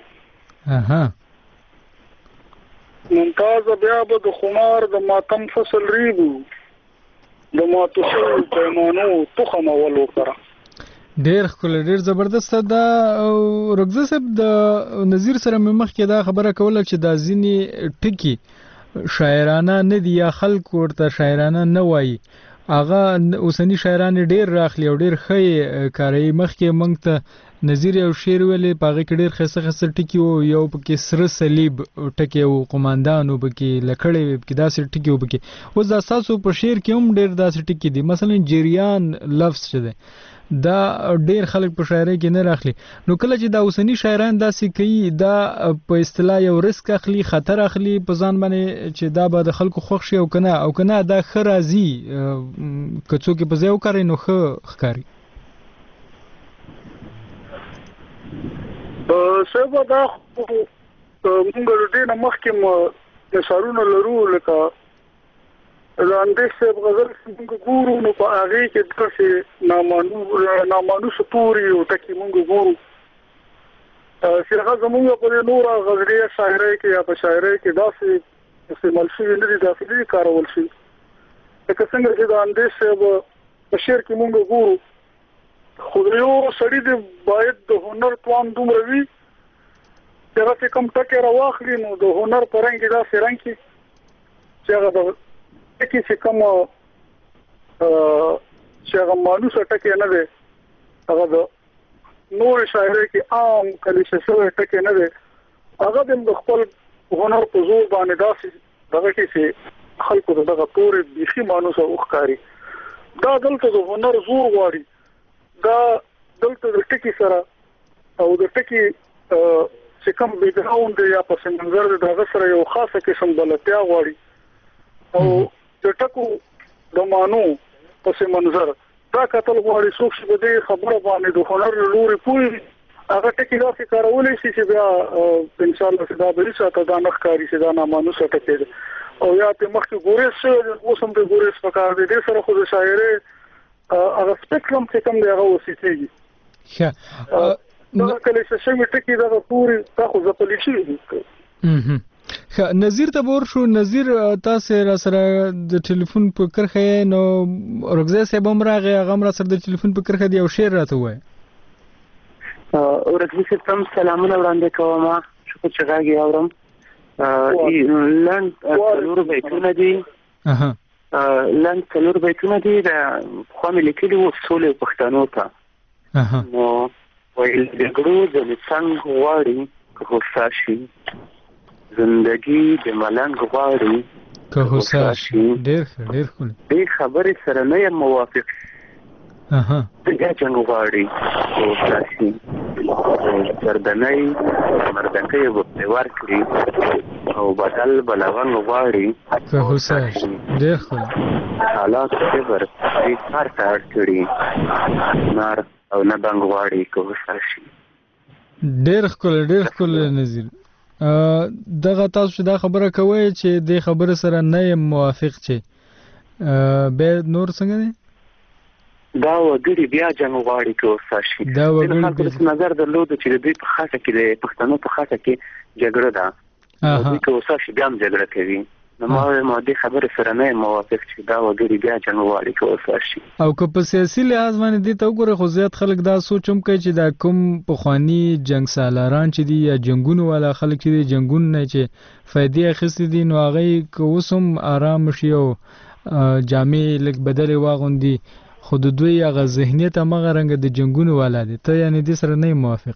ممتاز بیا به د خمار د ماتم فصل ریږو د ماتو شویو پیمانو تخم اول وکړه. ډېر ښکلی ډېر زبردست. دا ورګزه صاحب د نظیر سره مې مخکې دا خبره کوله چې دا ځینې ټکي شاعرانه نه دي یا خلک ورته شاعرانه نه وایي هغه اوسني شاعران ډېر راخلي او ډېر ښه کاروي. مخکې موږ ته نظیر یو شعر ویلې په هغې کې ډېر ښایسته ټکي وو، یو پکې سره صلیب ټکی وو، قماندان و پکې، لکړې وې پکې، داسې ټکي وو پکې. اوس دا ستاسو په شعر کې هم ډېر داسې ټکي دي. مثلا جریان لفظ چې دی دا ډېر خلک په شاعرۍ کې نه راخلي. نو کله چې دا اوسني شاعران داسې کوي دا په اصطلاح یو رسک اخلي، خطر اخلي په ځان باندې چې دا به د خلکو خوښ شي او که نه دا ښه راځي که څوک یې په ځای وکاروي نو ښه ښکاري. صاحب دا موږ د دې نه مخکې مثالونه لرو لکه لاندې صاحب غزل موږ ګورو نو په هغې کې داسې نامانوس توري او ټکي موږ ګورو چې هغه زموږ په نوره غزلي شاعرۍ کې یا په شاعرۍ کې داسې استعمال شوي نه دي، داسې نه دي کارول شوي. لکه څنګه چې د اندې صاحب په شعر کې موږ ګورو خو یو سړي دی باید د هنر توان دومره وي چې هغه چې کوم ټکی راواخلي نو د هنر په رنګ کې داسې رنګ کې چې هغه ټکی چې کوم چې هغه مانوسه ټکی نه دی، هغه د نور شاعرۍ کې عام کلیشه شوی ټکی نه دی، هغه د خپل هنر په زور باندې داسې دغه کې چې خلکو ته دغه تورې بیخي مانوسه وښکاري. دا دلته د هنر زور غواړي. دا دلته د ټکی سره او د ټکی چې کوم بیک ګراوند یا پس منظر د هغه سره یو خاصه قسم بلتیا غواړي او د ټکو د مانو پس منظر دا کتل غواړي څوک چې د دې خبره باندې د هنر لوري پوي هغه ټکی داسې کارولای شي چې بیا ان شاء الله دا به څه دا نه ښکاري چې دا نامانوسه ټکی ده او یا په مخکې ګورېس اوس هم د ګورېس په کار دی دې سره خو د شاعري هغه سپیکټرم چې کوم دی هغه وسیتېږي. دا کله چې شمه ټکی دا پوری تا خو ځپلی شي. نظیر ته ورشو. نظیر تاسو را سره د ټلیفون په کرخه نو ورګزه صاحب هم راغی هغه را سره د ټلیفون په کرخه دی او شعر راته وای. ورګزه تم سلامونه وړاندې کوم شکر چې راغی اورم. لاند څلور بیتونه دي. لاند څلور بیتونه دي د خو مې لیکلي وو سولې پښتنو ته. نو ویل دګړو د څنګه غواړي که هوسا شي زندگی د ملنګ غواړي که هوسا شي. ډېر ښه دې خبرې سره نه یم موافق. دغه څنګه غواړي هوسا شي سردنۍ مردنکۍ وبته ورکړي او بدل بلغن غواړي که هوسا شي. ډېر ښه حالات صبر دې کار ته اړ کړي نار او نه بنګ غواړي که هوسا شي. ډېر ښکلی نظیر. دغه تاسو چې دا خبره کوي چې د خبره سره نه یم موافق چې به نور څنګه دی دا وګړي بیا جنګ غواړي که هوسا شي. دا وګړي په نظر درلود چې د دوی په خاطر کې د پښتنو په خاطر کې جګړه ده دوی که هوسا شي بیا هم جګړه کوي. نو ما دې خبره سره نه موافق چې دا وګړي بیا جنګ غواړي که هوسا شي. او که په سیاسي لحاظ باندې دې ته وګوره خو زیات خلک دا سوچ هم کوي چې دا کوم پخواني جنګ سالاران چې دي یا جنګونو والا خلک چې دي جنګونو نه چې فائدې اخیستې دي نو هغوی که اوس هم ارام شي او جامې لږ بدلې واغوندي خو د دوی هغه ذهنیت همغه رنګه د جنګونو والا دی. ته یعنې دې سره نه موافق؟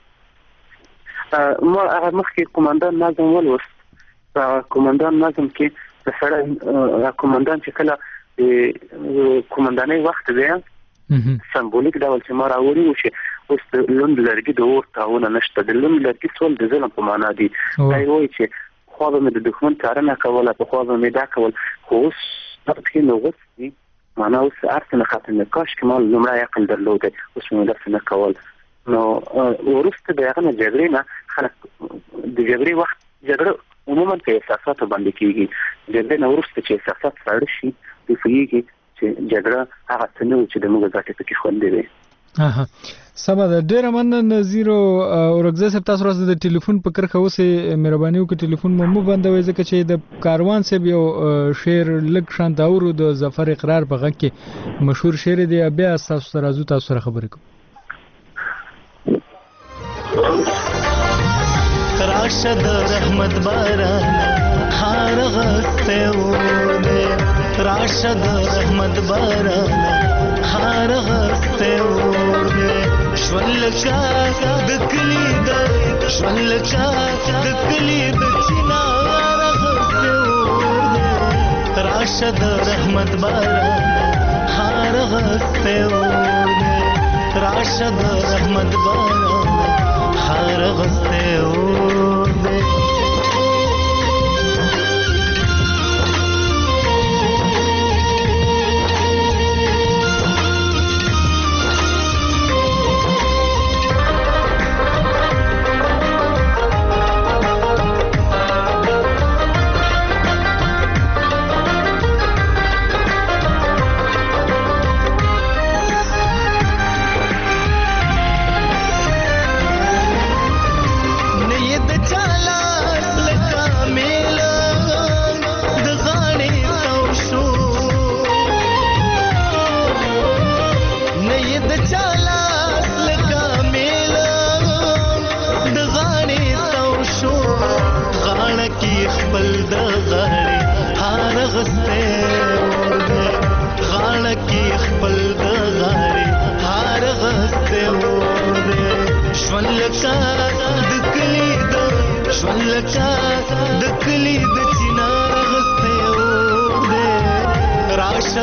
ما هغه مخکې قومندان نظم ولوست. قومندان نظم کې د سره قومندان چې کله د قومندانۍ وخت دی سمبولیک ډول چې ما راوړي و چې اوس د لوند لرګي د اور تاونه نشته. د لوند لرګي سول د ظلم په معنا دی. دا یې وایي چې خوا به مې د دښمن کارنه کوله په خوا به مې دا کول خو اوس پکې نو غوڅ دي معنا اوس ارته نه ختم کاش کې مال لومړی عقل درلود اوس مې داسې نه کول. نو وروسته د هغه نه جګړې نه خلک د جګړې وخت جګړه عموما په احساساتو باندې کېږي. جګړې نه وروسته چې احساسات ساړه شي دوی پوهېږي چې جګړه هغه څه نه و چې د موږ ګټې پکې خوندې وي. سمه ده. ډېره مننه نظیر ورګزه صاحب. تاسو راځه د ټلیفون په کرښه اوسئ مهرباني وکړئ ټلیفون مو بندوئ ځکه چې د کاروان صاحب یو شعر لږ شانت اورو د ظفر اقرار په غږ کې مشهور شعر دی. بیا تاسو سره راځو تاسو سره خبرې کوو. راشد رحمت باران هار غسته و راشد رحمت باران هار غسته و شولکا دکلی د شولکا دکلی د چنار غسته و راشد رحمت باران هار غسته و راشد رحمت باران هار غسته و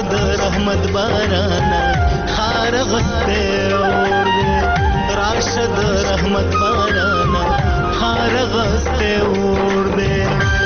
راشد رحمت بارانا خار غسته اور دے راشد رحمت بارانا خار غسته اور دے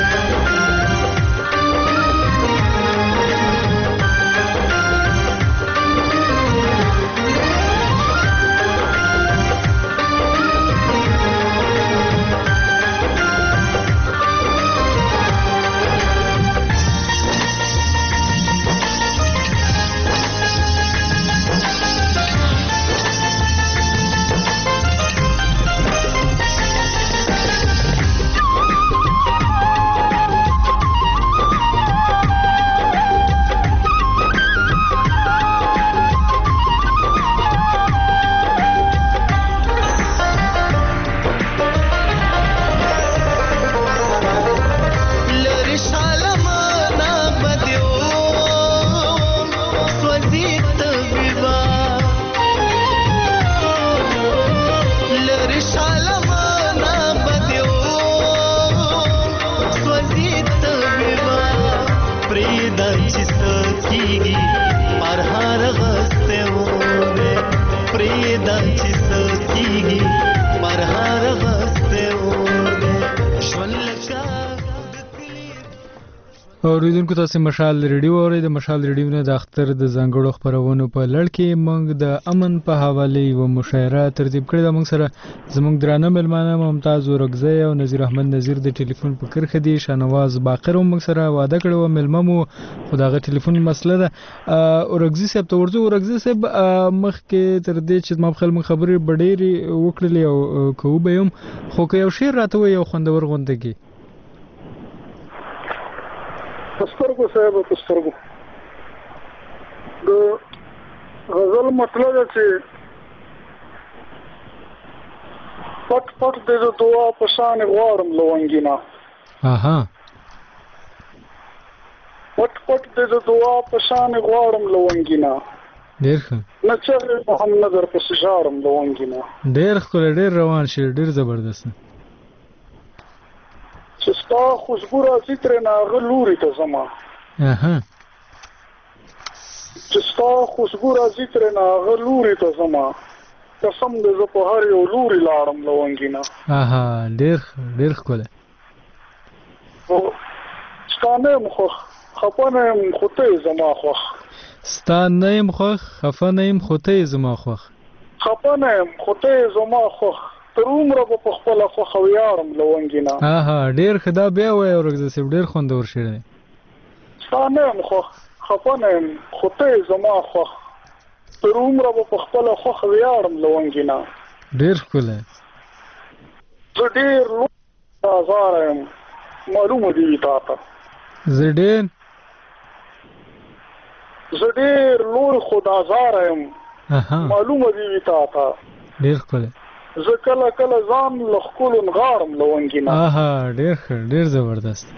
اوریدونکو تاسو مشال ریډیو اورئ د مشال ریډیو نه د اختر د ځانګړو خبرونو په لړ کې موږ د امن په حواله یو مشاعره ترتیب کړې ده. موږ سره زموږ درانه ملمانه ممتاز ورغزی او نذیر احمد نذیر د ټلیفون په کرخه دي. شانواز باقر هم موږ سره واده کړو ملممو خداغه ټلیفون مسله ده. ورغزی صاحب ته ورته ورغزی صاحب مخکې تر دې چې ما خپل خبرې بډېری وکړلې او کوو به هم خو که یو شعر راته وي یو خوندور غونډه کې پسترګو صاحب پسترګو د غزل مطلب چې پټ پټ د دعا په شان غواړم لونګینا اها پټ پټ د دعا په شان غواړم لونګینا ډېر ښه نچغه هم نظر په سجارم لونګینا ډېر ښکلی ډېر روان شي ډېر زبردست چې ستا خوشبو راځي ترې هغه لوري ته ځمه چې ستا خوشبو راځي ترې هغه لوري ته ځمه قسم دې زه په هر یو لوري لاړم لونګینا ډېر ښکلی ستا نه یم خوښ خفه نه یم خو ته یې زما خوښ ستا نه یم خوښ خفه نه یم خو ته یې زما خوښ خفه نه یم خو ته یې زما خوښ تر عمره به په خپله خوښه ویاړم لونګینا ډېر ښه دا بیا وایه ورغزی صاحب ډېر خوندور شعر دی. ستا نه یم خوښ خفه نه یم خو ته یې زما خوښ تر عمره به په خپله خوښه ویاړم لونګینا ډېر ښکلی زه ډېر لوی ازاره یم معلومه دې وي تا ته زه ډېر لوی خودازاره یم معلومه دې وي تا ته ډېر ښکلی زه کله کله ځان له ښکلو نغاړم لونګینا ډېر ښه ډېر زبردست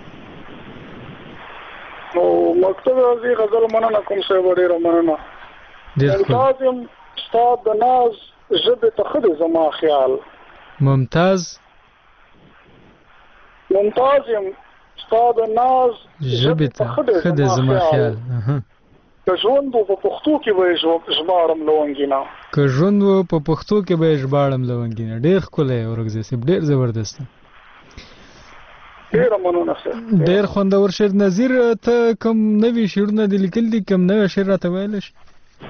نو مقصد راځي غزل مننه کوم صاحب ډېره مننه ممتاز یم ستا د ناز ژبې ته ښه دی زما خیال ممتاز یم ستا د ناز ژبې ته ښه دی زما خیال که ژوند و په پښتو کې به یې ژباړم لونګینا که ژوند و په پښتو کې به یې ژباړم لونګینا ډېر ښکلی ورغزی صاحب ډېر زبردست ډېره مننه صاحب ډېر خوندور شعر. نظیر ته کوم نوي شعرونه دې لیکل دي کوم نوی شعر راته ویلی شي؟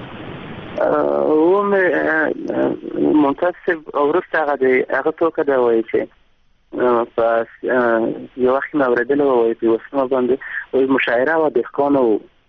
ممتاز صاحب وروسته هغه ټوکه ده وایي چې په یو وخت مې اورېدلی وایي په یوه سیمه باندې وایي مشاعره وه دهقانو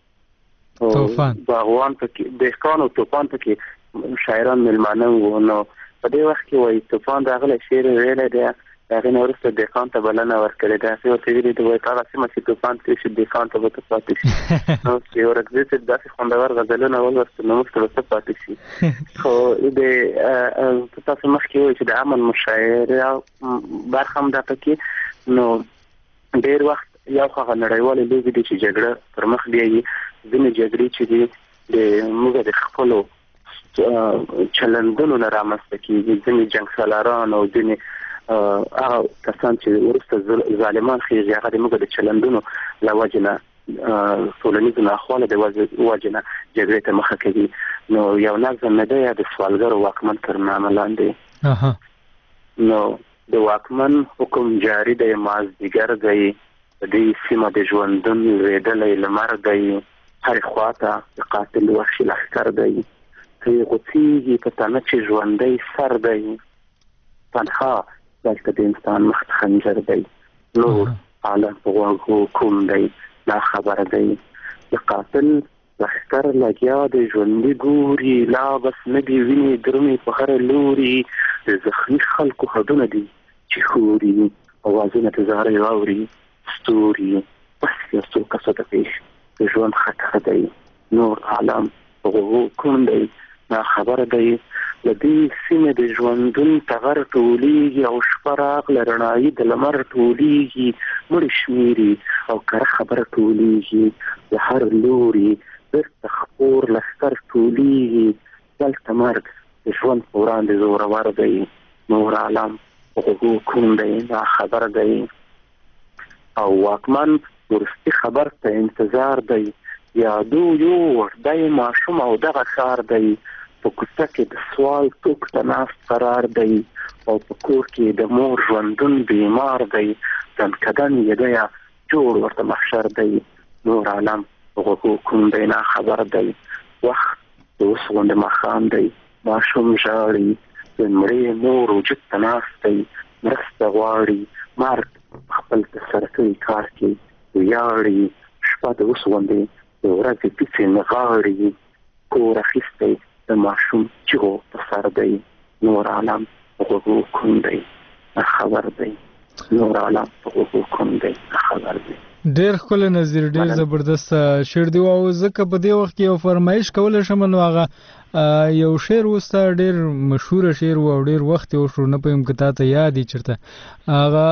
باغوان پکې دهقان او طوفان پکې شاعران مېلمانه وو نو په دې وخت کې وایي طوفان راغلی شعر یې ویلی دی د هغې نه وروسته دهقان ته بلنه ورکړې ده هغې ورته ویلي دي وایي په هغه سیمه چې طوفان تېر شي دهقان ته به ته پاتې شي نو چې ورغزي صاحب داسې خوندور غزلونه ولوستل نو موږ ته به څه پاتې شي خو د تاسو مخکې وایي چې د امن مشاعره برخه هم ده پکې نو ډېر وخت یو هغه نړیوالې لوبې دي چې جګړه پر مخ بیایي ځینې جګړې چې دي د موږ د خپلو چلندونو نه رامنځته کېږي ځینې جنګ سالاران او ځینې هغه کسان چې وروسته ظالمان خېږي هغه د موږ د چلندونو له وجې نه ټولنیز ناخواله د وجه نه جګړې ته مخه کوي. نو یو نظم نه دی د سوالګر واکمن تر نامه لاندې. نو د واکمن حکم جاری دی، مازدیګر دی، د دې سیمه د ژوندون لوېدلی لمر دی، هرې خواته د قاتل وحشي لښکر دی، ترې غوڅېږي په تنه چې ژوندی سر دی، تنها دلته د انسان مخ ته خنجر دی، نور عالم په غوږو کوم دی نا خبر دی، د قاتل لښکر لګیا د ژوندي ګوري، لا بس نه دي وینې درومې په هره لوري، د زخمي خلکو هډونه دي چې ښوري، اوازونه د زارۍ واوري ستوري، بس یو څو کسه د پیش د ژوند خطر دی، نور عالم په غوږو کوم دی نا خبر دی، له دې سیمې د ژوندون ټغر ټولېږي او شپه راغله رڼایي د لمر ټولېږي، مړي شمېري او کره خبره ټولېږي، د هر لوري بیرته خپور لښکر ټولېږي، دلته مرګ د ژوند په وړاندې زورور دی، نور عالم په غوږو کوم دی نا خبر دی، او واکمن وروستي خبر ته انتظار دی، یادو یو وړدی ماشوم او دغه ښار دی، په کوڅه کې د سوال ټوک ته ناست قرار دی، او په کور کې د مور ژوندون بیمار دی، دنکدن یې دی جوړ ورته محشر دی، نور عالم په غوږو کوم دی نا خبر دی، وخت د اوس غوندې ماښام دی، ماشوم ژاړي، د مړې مور وجود ته ناست دی، مرسته غواړي، مرګ خپل ترسره کړي کار کې ویاړي، شپه د اوس غوندې د ورځې پیڅې نغاړي، کور اخیستی د ماشوم چیغو په سر دی، نور عالم په غوږو کوم دی نا خبر دی، نور عالم په غوږو کوم دی نا خبر دی. ډېر ښکلی نظیر، ډېر زبردست شعر دی. او ځکه په دې وخت کې یو فرمایش کولی شم، نو هغه یو شعر وسته ډېر مشهوره شعر و او ډېر وخت یې وشو، نه پوهېږم که تا ته یاد یې چېرته هغه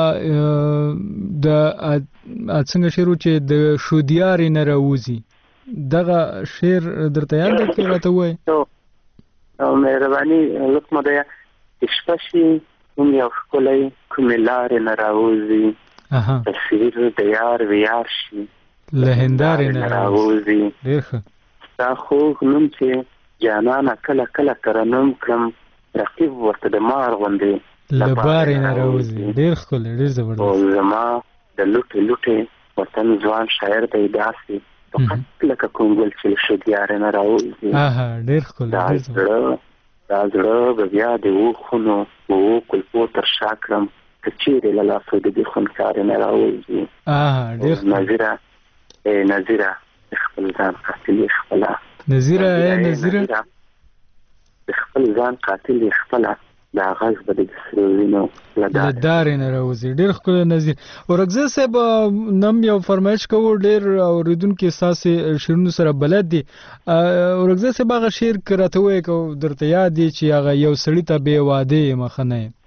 د څنګه شعر و چې د شودیارې نه راوځي، دغه شعر درته یاد دی که راته ووایې؟ مهرباني لطمه ده، شپه شي کوم یو ښکلی کومې لارې نه راوځي، تصویر د یار ویار شي له هندارې نه راوځي، ډېر ښه ستا خوږ نوم چې جانانه کله کله ترنم کړم، رقیب ورته د مار غوندې له بارې نه راوځي، ډېر ښکلی، ډېر زبردست. او زما د لوټې لوټې وطن ځوان شاعر دی داسې فقط لکه کوم ګل چې شودیارې نه راوځي، ډېر ښکلی، دا زړه به بیا د اوښونو و کلپو تر شا کړم، که چیرې له لاسو د دې خونکارې نه راوځي. نظیره ای نظیره د خپل ځان قاتل یې خپله، نظیره ای نظیره د خپل ځان قاتل یې خپله، دا غږ به د سرو وینو له دارې نه راوځي. ډېر ښکلی نظیر. اورکزی صاحب نم یو فرمایش کوو، ډېر اورېدونکي ستاسې شعرونو سره بلد دي. اورکزی صاحب هغه شعر که راته ووایې که درته یاد دی چې هغه یو سړي ته بې وعدې یم ښه نه یم؟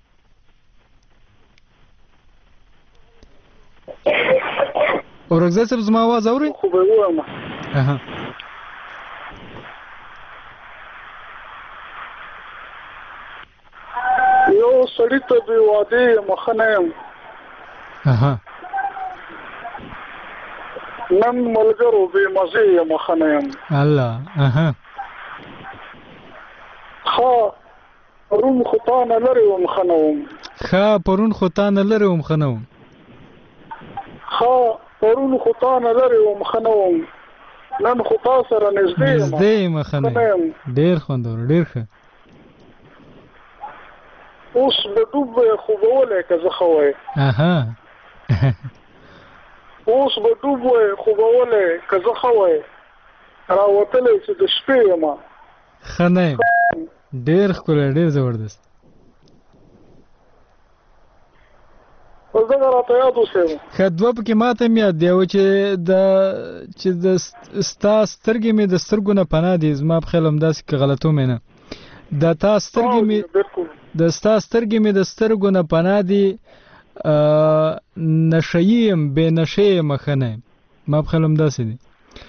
اورکزی صاحب زما آواز اورئ؟ خو به ووایم یو سړي ته بې وعدې یم ښه نه یم، نن ملګرو بې مزې یم ښه نه یم، الله ښه پرون خو تا نه لرې وم ښه نه وم، ښه پرون خو تا نه لرې وم ښه نه وم، ښه پرون خو تا نه لرې وم ښه نه وم، نن خو تا سره نږدې یم ښه نه یم. ډېر خوندور، ډېر ښه. اوس به ډوب وی خوبولی که زه ښه وی، اوس به ډوب وی خوبولی که زه ښه وی، راوتلی چې د شپې یم ښه نه یم. ډېر ښکلی، ډېر زبردست. اوس دغه راته یاد اوسېږم. ښه دوه پکې ماته هم یاد دی، او چې د ستا سترګې مې د سترګو نه پناه دي، زما په خیال همداسې که غلطوم یې نه، د تا سترګې مې د ستا سترګې مې د سترګو نه پناه دي، نشهیي یم بې نشې یم ښه نه یم، ما په خیال همداسې دي.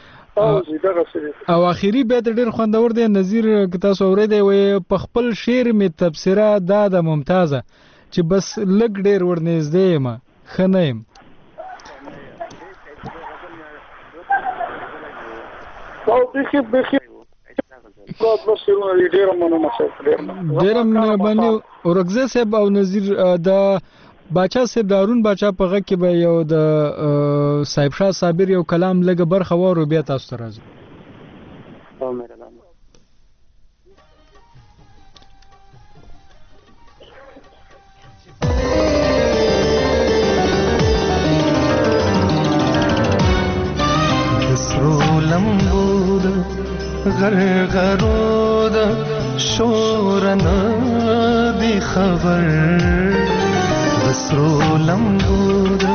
او آخري بیت ډېر خوندور دی نظیر، که تاسو اورېدی وایي په خپل شعر مې تبصره دا ده ممتازه چې بس لږ ډېر ورنږدې یم ښه نه یم. او بخي بس ډیر مننه ډیر مهرباني اورګزه صاحب او نذیر د باچا صاحب دارون باچا په غږ کې به یو د صاحب شاه صابر یو کلام لګ برخه وورو بیا تاسو ته راځي. لمبود غرغرود شورنا دی خبر بسرو لمبود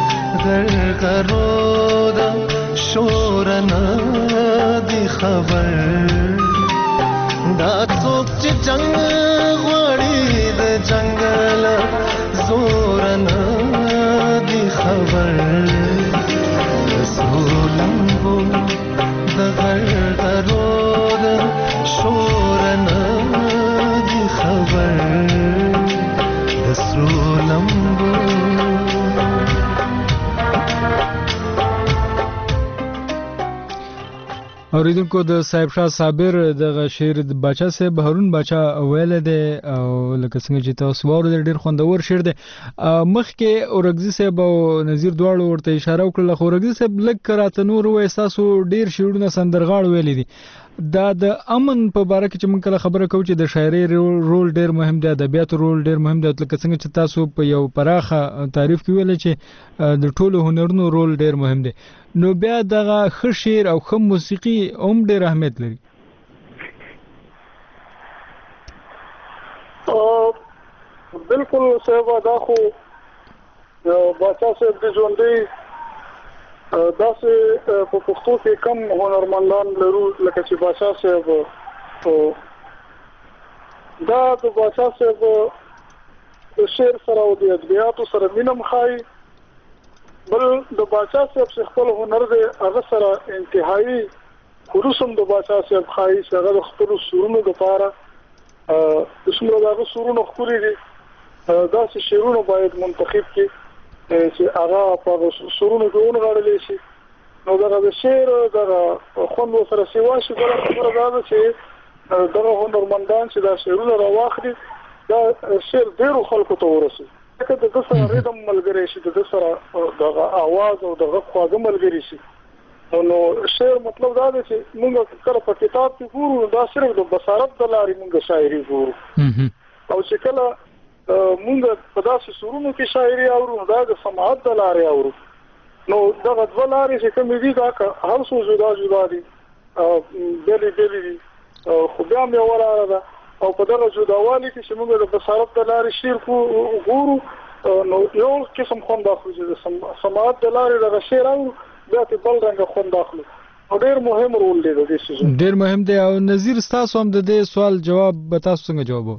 غرغرود شورنا دی خبر دا څوک چې جنگ غوړي د جنگل زورنا دی خبر بسرو لمبود غرغرود شورنا دی خبر دسرو لمبو اوریدونکو د صاحب شاه صابر دغه شعر د باچا صاحب هارون باچا ویل دی او لکه څنګه چې تاسو واورئ ډیر خوندور شعر دی. مخکې اورګزي صاحب او نذیر دواړو ورته اشاره وکړه خو اورګزي صاحب لږ راته نور وایي تاسو ډیر شعرونه سندرغاړ ویلي دي. دا د امن په باره کې چې موږ کله خبره کوو چې د شاعرۍ رول ډیر مهم دی ادبیاتو رول ډیر مهم دی لکه څنګه چې تاسو په یو پراخه تعریف کې ویل چې د ټولو هنرونو رول ډیر مهم دی نو بیا دغه ښه شعر او ښه موسیقي هم ډیر اهمیت لري. بالکل صاحب دا خو باچا صاحب د ژوندۍ داسې په پښتو کې کم هنرمندان لرو لکه چې باچا صاحب دا د باچا صاحب شعر سره او د ادبیاتو سره مینه مخایي بل د باچا صاحب خپل هنر دی هغه سره انتهایی خصوصا د باچا صاحب خایي چې هغه خپل سرونو لپاره څومره دغه سرونو خوري دي داسې شعرونه باید منتخب کړي چې هغه په سرونو کې ونغاړل شي نو دغه شعر دغه خوند سره سیوا شي بل خبره ده چې دغه هنرمندان چې دا شعرونه راواخلي دا شعر ډیرو خلکو ته ورسي که د سره ریدم ملګری شي د سره دغه आवाज او دغه خواږه ملګری شي نو شعر مطلب دا دی چې موږ کله په کتاب کې ګورو دا صرف د بصارت د لارې موږ شاعري ګورو او چې کله موږ په داسې سرونو کې شاعري اورو دا د سماعت د لارې اورو نو دغه دوه لارې چې کومې دي دا هر څو جدا جدا دي بېلې بېلې دي خو بیا هم یوه لاره ده او په دغه جداوالي کې چې موږ د بصارت د لارې شعر ګورو نو یو قسم خوند اخلو چې د سماعت د لارې دغه شعر اورو بیا ته بل رنګه خوند اخلو او ډېر مهم رول دی د دې سیزن ډېر مهم دی او نذیر ستاسو هم د دې سوال جواب به تاسو څنګه جوابو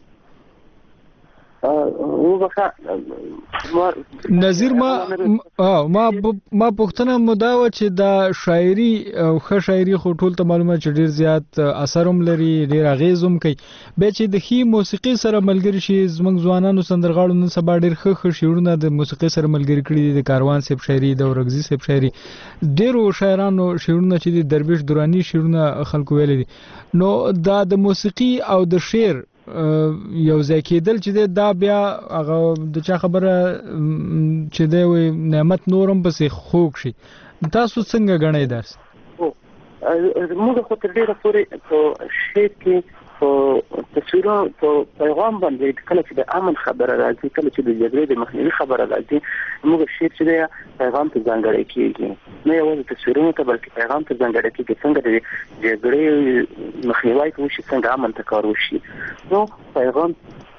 نذیر ما پوښتنه مدا و چې دا شاعري او ښه شاعري خو ټول ته معلومه چې ډیر زیات اثر هم لري ډیر اغیز هم کوي به چې د خي موسیقي سره ملګری شي زمنګ ځوانانو سندرغاړو نن سبا ډیر ښه شعرونه د موسیقي سره ملګری کړي دي د کاروان صاحب شاعري د اورګزي صاحب شاعري ډیرو شاعرانو شعرونه چې د درویش دورانی شعرونه خلکو ویل دي نو دا د موسیقي او د شعر یو ځای کېدل چې دا بیا هغه د چا خبره چې دی وي نعمت نورم پسې خوږ شي تاسو څنګه ګڼئ داس موږ خو تر ډېره پورې په شعر کې په تصویرونو په پیغام باندې کله چې د امن خبره راځي کله چې د جګړې د مخنیوي خبره راځي موږ شعر چې دی پیغام ته ځانګړی کېږي نه یوازې تصویرونو ته بلکې پیغام ته ځانګړی کېږي څنګه د جګړې مخنیوی وشي څنګه امن ته کار وشي نو پیغام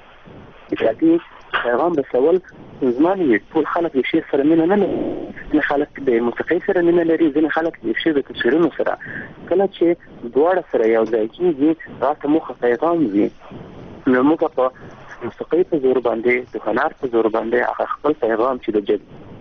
رسول زماني ټول خلک د شعر سره مینه نه لري ځینې خلک د موسیقۍ سره مینه لري ځینې خلک د شعر د تصویرونو سره کله چې دواړه سره یو ځای کېږي راته موخه پیغام وي نو موږ په موسیقۍ په زور باندې د هنر په زور باندې هغه خپل پیغام چې د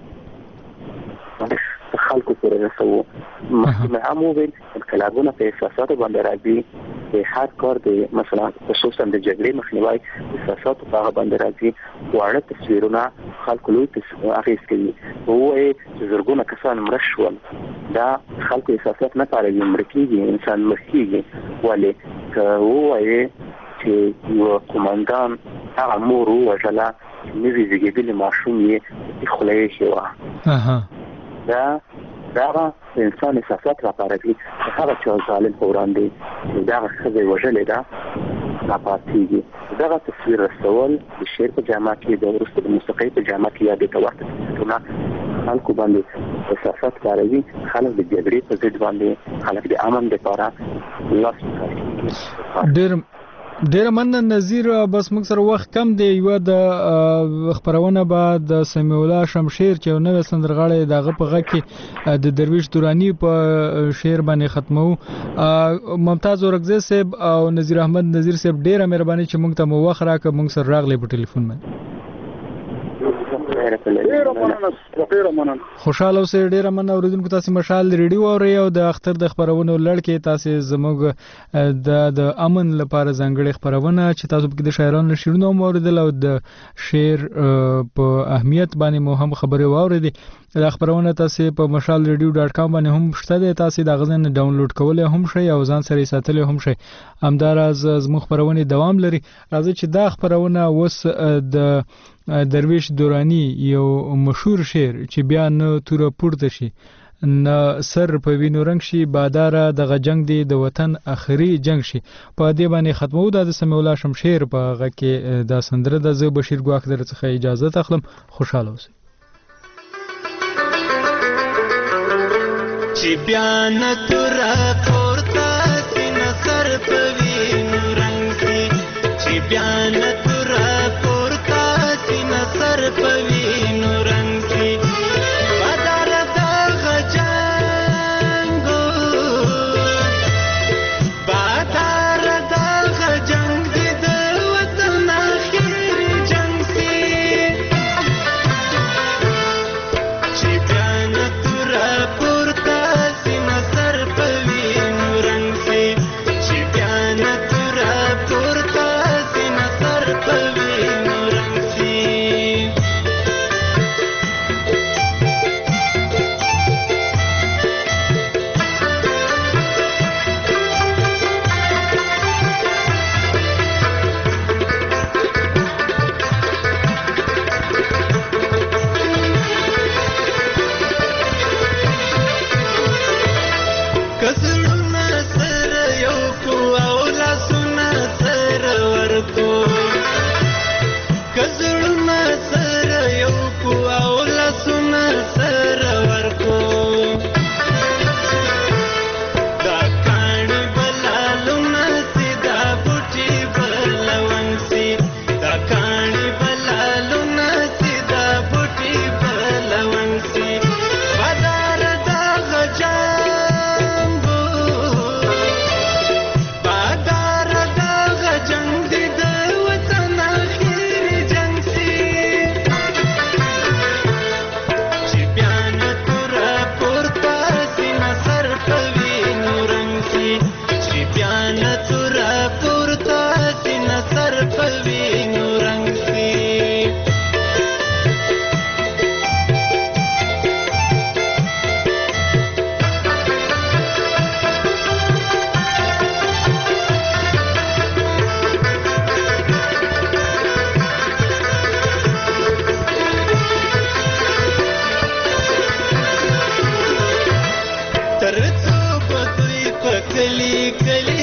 خلکو سره رسوو مخکې هم وویل انقلابونه په احساساتو باندې راځي د هر کار د مثلا خصوصا د جګړې مخنیوي احساساتو په هغه باندې راځي واړه تصویرونه خلکو لوی اغېز کوي وایي چې زرګونه کسان مړه شول دا خلکو احساسات نه پارېږي مرکیږي انسان مرکیږي ولې که ووایي چې یو قومندان هغه مور ووژله نوي زیږېدلي ماشوم یې خوله یې ایښې وه دا انسان احساسات راپارېږي چې هغه چې ظالم په وړاندې دغه ښځه یې وژلې ده راپاڅېږي دغه تصویر رسول د شعر په جامه کې د وروسته د موسیقۍ په جامه کې یا د وخت تصویرونه خلکو باندې احساسات پاروي خلک د جګړې په ضد باندې خلک د امن لپاره لاس ورکوي. ډیر مننه نظیر. بس موږ سره وخت کم دی. یو د خبرونه بعد د سمیع الله شمشیر چې نو سندرغاړی دغه په غږ کې د درویش دورانی په شعر باندې ختمو. ممتاز اورګزی صاحب او نظیر احمد نظیر صاحب ډیره مهرباني چې موږ ته مو وخت راکړ. موږ سره راغلی په ټلیفون باندې. خوشاله اوسئ. ډیره مننه. اوریدونکو تاسو مشال ریډیو اورئ او د اختر د خبرونو لړکې تاسو زموږ د امن لپاره ځانګړي خبرونه چې تاسو په د شاعرانو شعرونه اوریدل او د شعر په اهمیت باندې مو هم خبرې واوریدې. دا خبرونه تاسو په mashalradio.com باندې هم شته دي. تاسو دا غزن ډاونلوډ کولای هم شئ او ځان سره ساتل هم شئ. همداراز زموږ خبرونه دوام لري. راځي چې دا خبرونه وس د درویش دورانی یو مشهور شعر چې بیا نه تور پورته شي نه سر په وینو رنگ شي باداره دغه جنگ دی د وطن اخري جنگ شي په دې باندې ختمو. د سمیع الله شمشیر په غږ کې دا سندره د زه بشیر ګواخ در څخه اجازه اخلم. خوشاله اوسئ. چې بیا نه تور پورته سینه سر په وینو رنگ شي چې بیا نه تور پورته سینه سر په وینو رنگ شي بدر دغه جنگ بدر دغه جنگ دی د وطن اخري جنگ شي چې بیا نه تور پورته سینه سر په وینو رنگ شي چې بیا نه تور پورته سینه سر په وینو رنگ شي. کزړونه سره یو کو او لاسونه سره ورکو کزړونه سره یو کو او لاسونه سره ورکو دا کاڼي بلالونه سیدا بوټي بلون سي دا کاڼي بلالونه سیدا بوټي بلون سي بدر دغه جنگ بدر دغه جنگ دی د وطن اخري جنگ سي چې بیا نه تور پورته سینه سر په وینو رنگ سي چې بیا نه تور پورته سینه سر په وینو رنگ سي. تر څو په دوی په کلی کلی